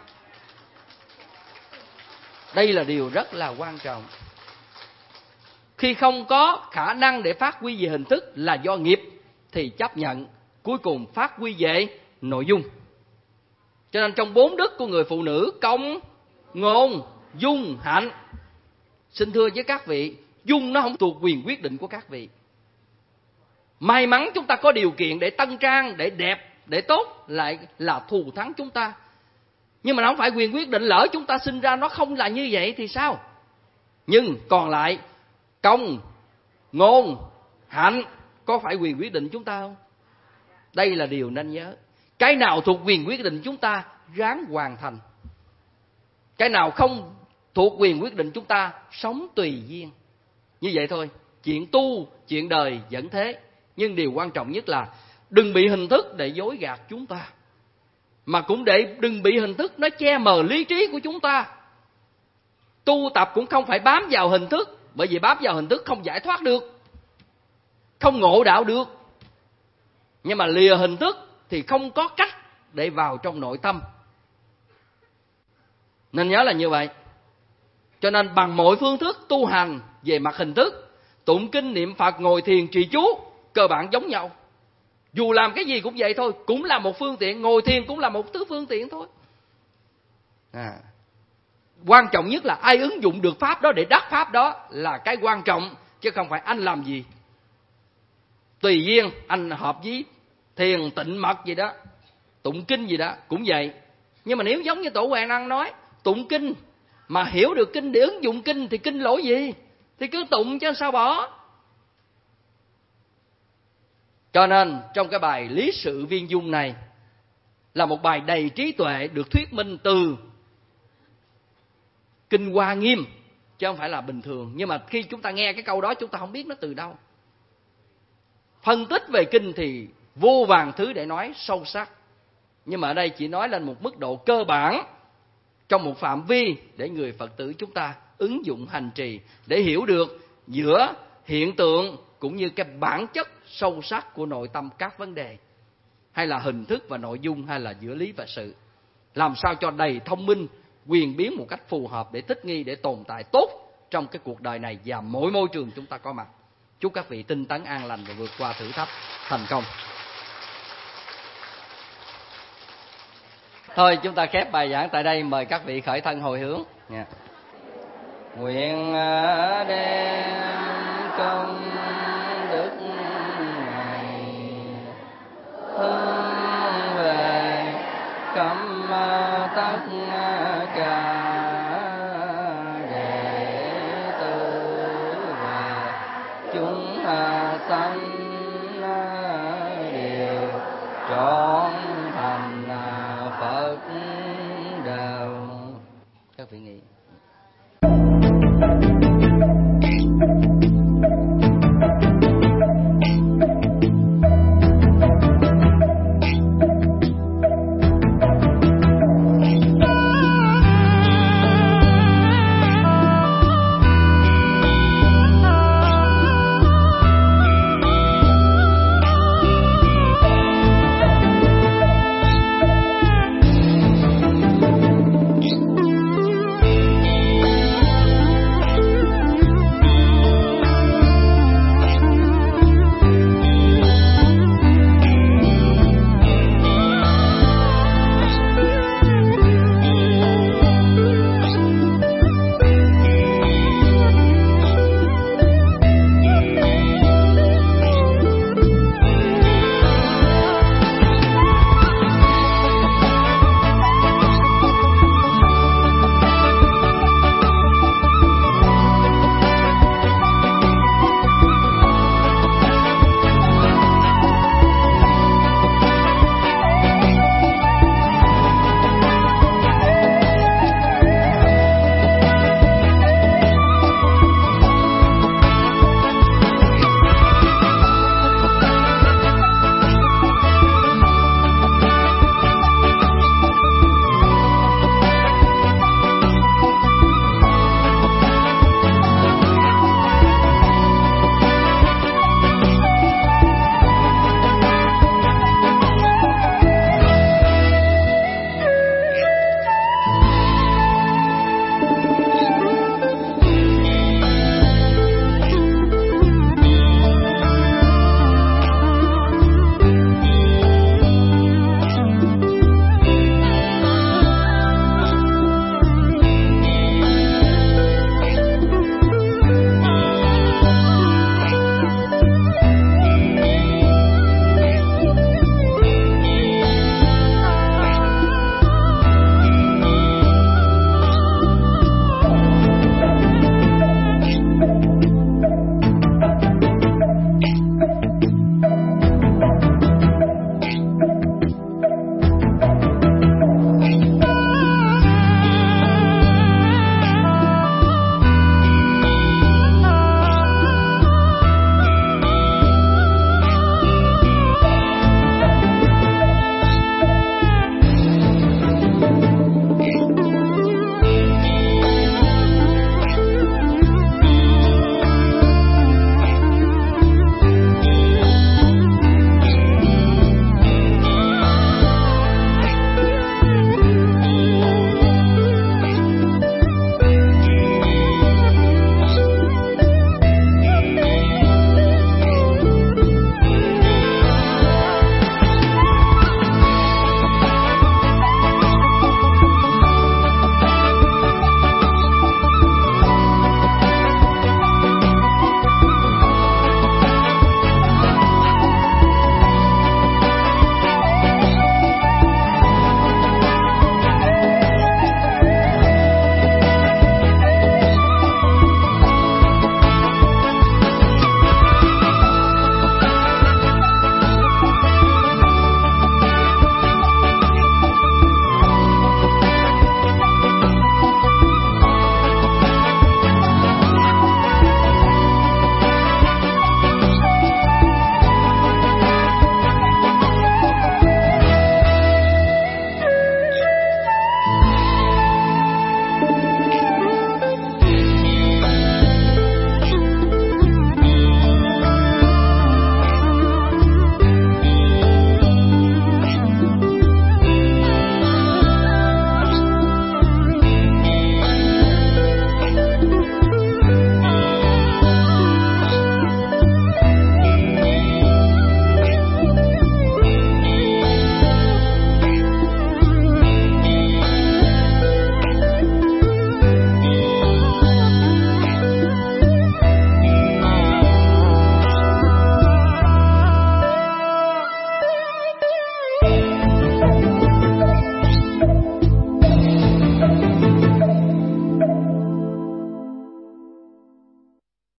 Đây là điều rất là quan trọng. Khi không có khả năng để phát huy về hình thức là do nghiệp, thì chấp nhận cuối cùng phát huy về nội dung. Cho nên trong 4 đức của người phụ nữ, công, ngôn, dung, hạnh, xin thưa với các vị, dung nó không thuộc quyền quyết định của các vị. May mắn chúng ta có điều kiện để tân trang, để đẹp, để tốt, lại là thù thắng chúng ta. Nhưng mà nó không phải quyền quyết định. Lỡ chúng ta sinh ra nó không là như vậy thì sao? Nhưng còn lại công, ngôn, hạnh có phải quyền quyết định chúng ta không? Đây là điều nên nhớ. Cái nào thuộc quyền quyết định chúng ta ráng hoàn thành. Cái nào không thuộc quyền quyết định chúng ta sống tùy duyên. Như vậy thôi. Chuyện tu, chuyện đời vẫn thế. Nhưng điều quan trọng nhất là đừng bị hình thức để dối gạt chúng ta, mà cũng để đừng bị hình thức nó che mờ lý trí của chúng ta. Tu tập cũng không phải bám vào hình thức, bởi vì bám vào hình thức không giải thoát được, không ngộ đạo được. Nhưng mà lìa hình thức thì không có cách để vào trong nội tâm. Nên nhớ là như vậy. Cho nên bằng mọi phương thức tu hành về mặt hình thức, tụng kinh, niệm Phật, ngồi thiền, trì chú, cơ bản giống nhau. Dù làm cái gì cũng vậy thôi, cũng là một phương tiện. Ngồi thiền cũng là một thứ phương tiện thôi. Quan trọng nhất là ai ứng dụng được pháp đó để đắc pháp đó là cái quan trọng, chứ không phải anh làm gì. Tùy duyên, anh hợp với thiền, tịnh mật gì đó, tụng kinh gì đó, cũng vậy. Nhưng mà nếu giống như Tổ Hoàng Năng nói, tụng kinh mà hiểu được kinh để ứng dụng kinh thì kinh lỗi gì? Thì cứ tụng chứ sao bỏ. Cho nên trong cái bài Lý Sự Viên Dung này là một bài đầy trí tuệ, được thuyết minh từ Kinh Hoa Nghiêm, chứ không phải là bình thường. Nhưng mà khi chúng ta nghe cái câu đó, chúng ta không biết nó từ đâu. Phân tích về kinh thì vô vàn thứ để nói sâu sắc, nhưng mà ở đây chỉ nói lên một mức độ cơ bản, trong một phạm vi để người Phật tử chúng ta ứng dụng hành trì, để hiểu được giữa hiện tượng cũng như cái bản chất sâu sắc của nội tâm các vấn đề, hay là hình thức và nội dung, hay là giữa lý và sự. Làm sao cho đầy thông minh, quyền biến một cách phù hợp để thích nghi, để tồn tại tốt trong cái cuộc đời này và mỗi môi trường chúng ta có mặt. Chúc các vị tinh tấn an lành và vượt qua thử thách thành công. Thôi chúng ta khép bài giảng tại đây, mời các vị khởi thân hồi hướng. Nguyện đem công đức này hướng về khắp tất cả đệ tử và chúng sanh đều trọn thành Phật đạo. Các vị nghĩ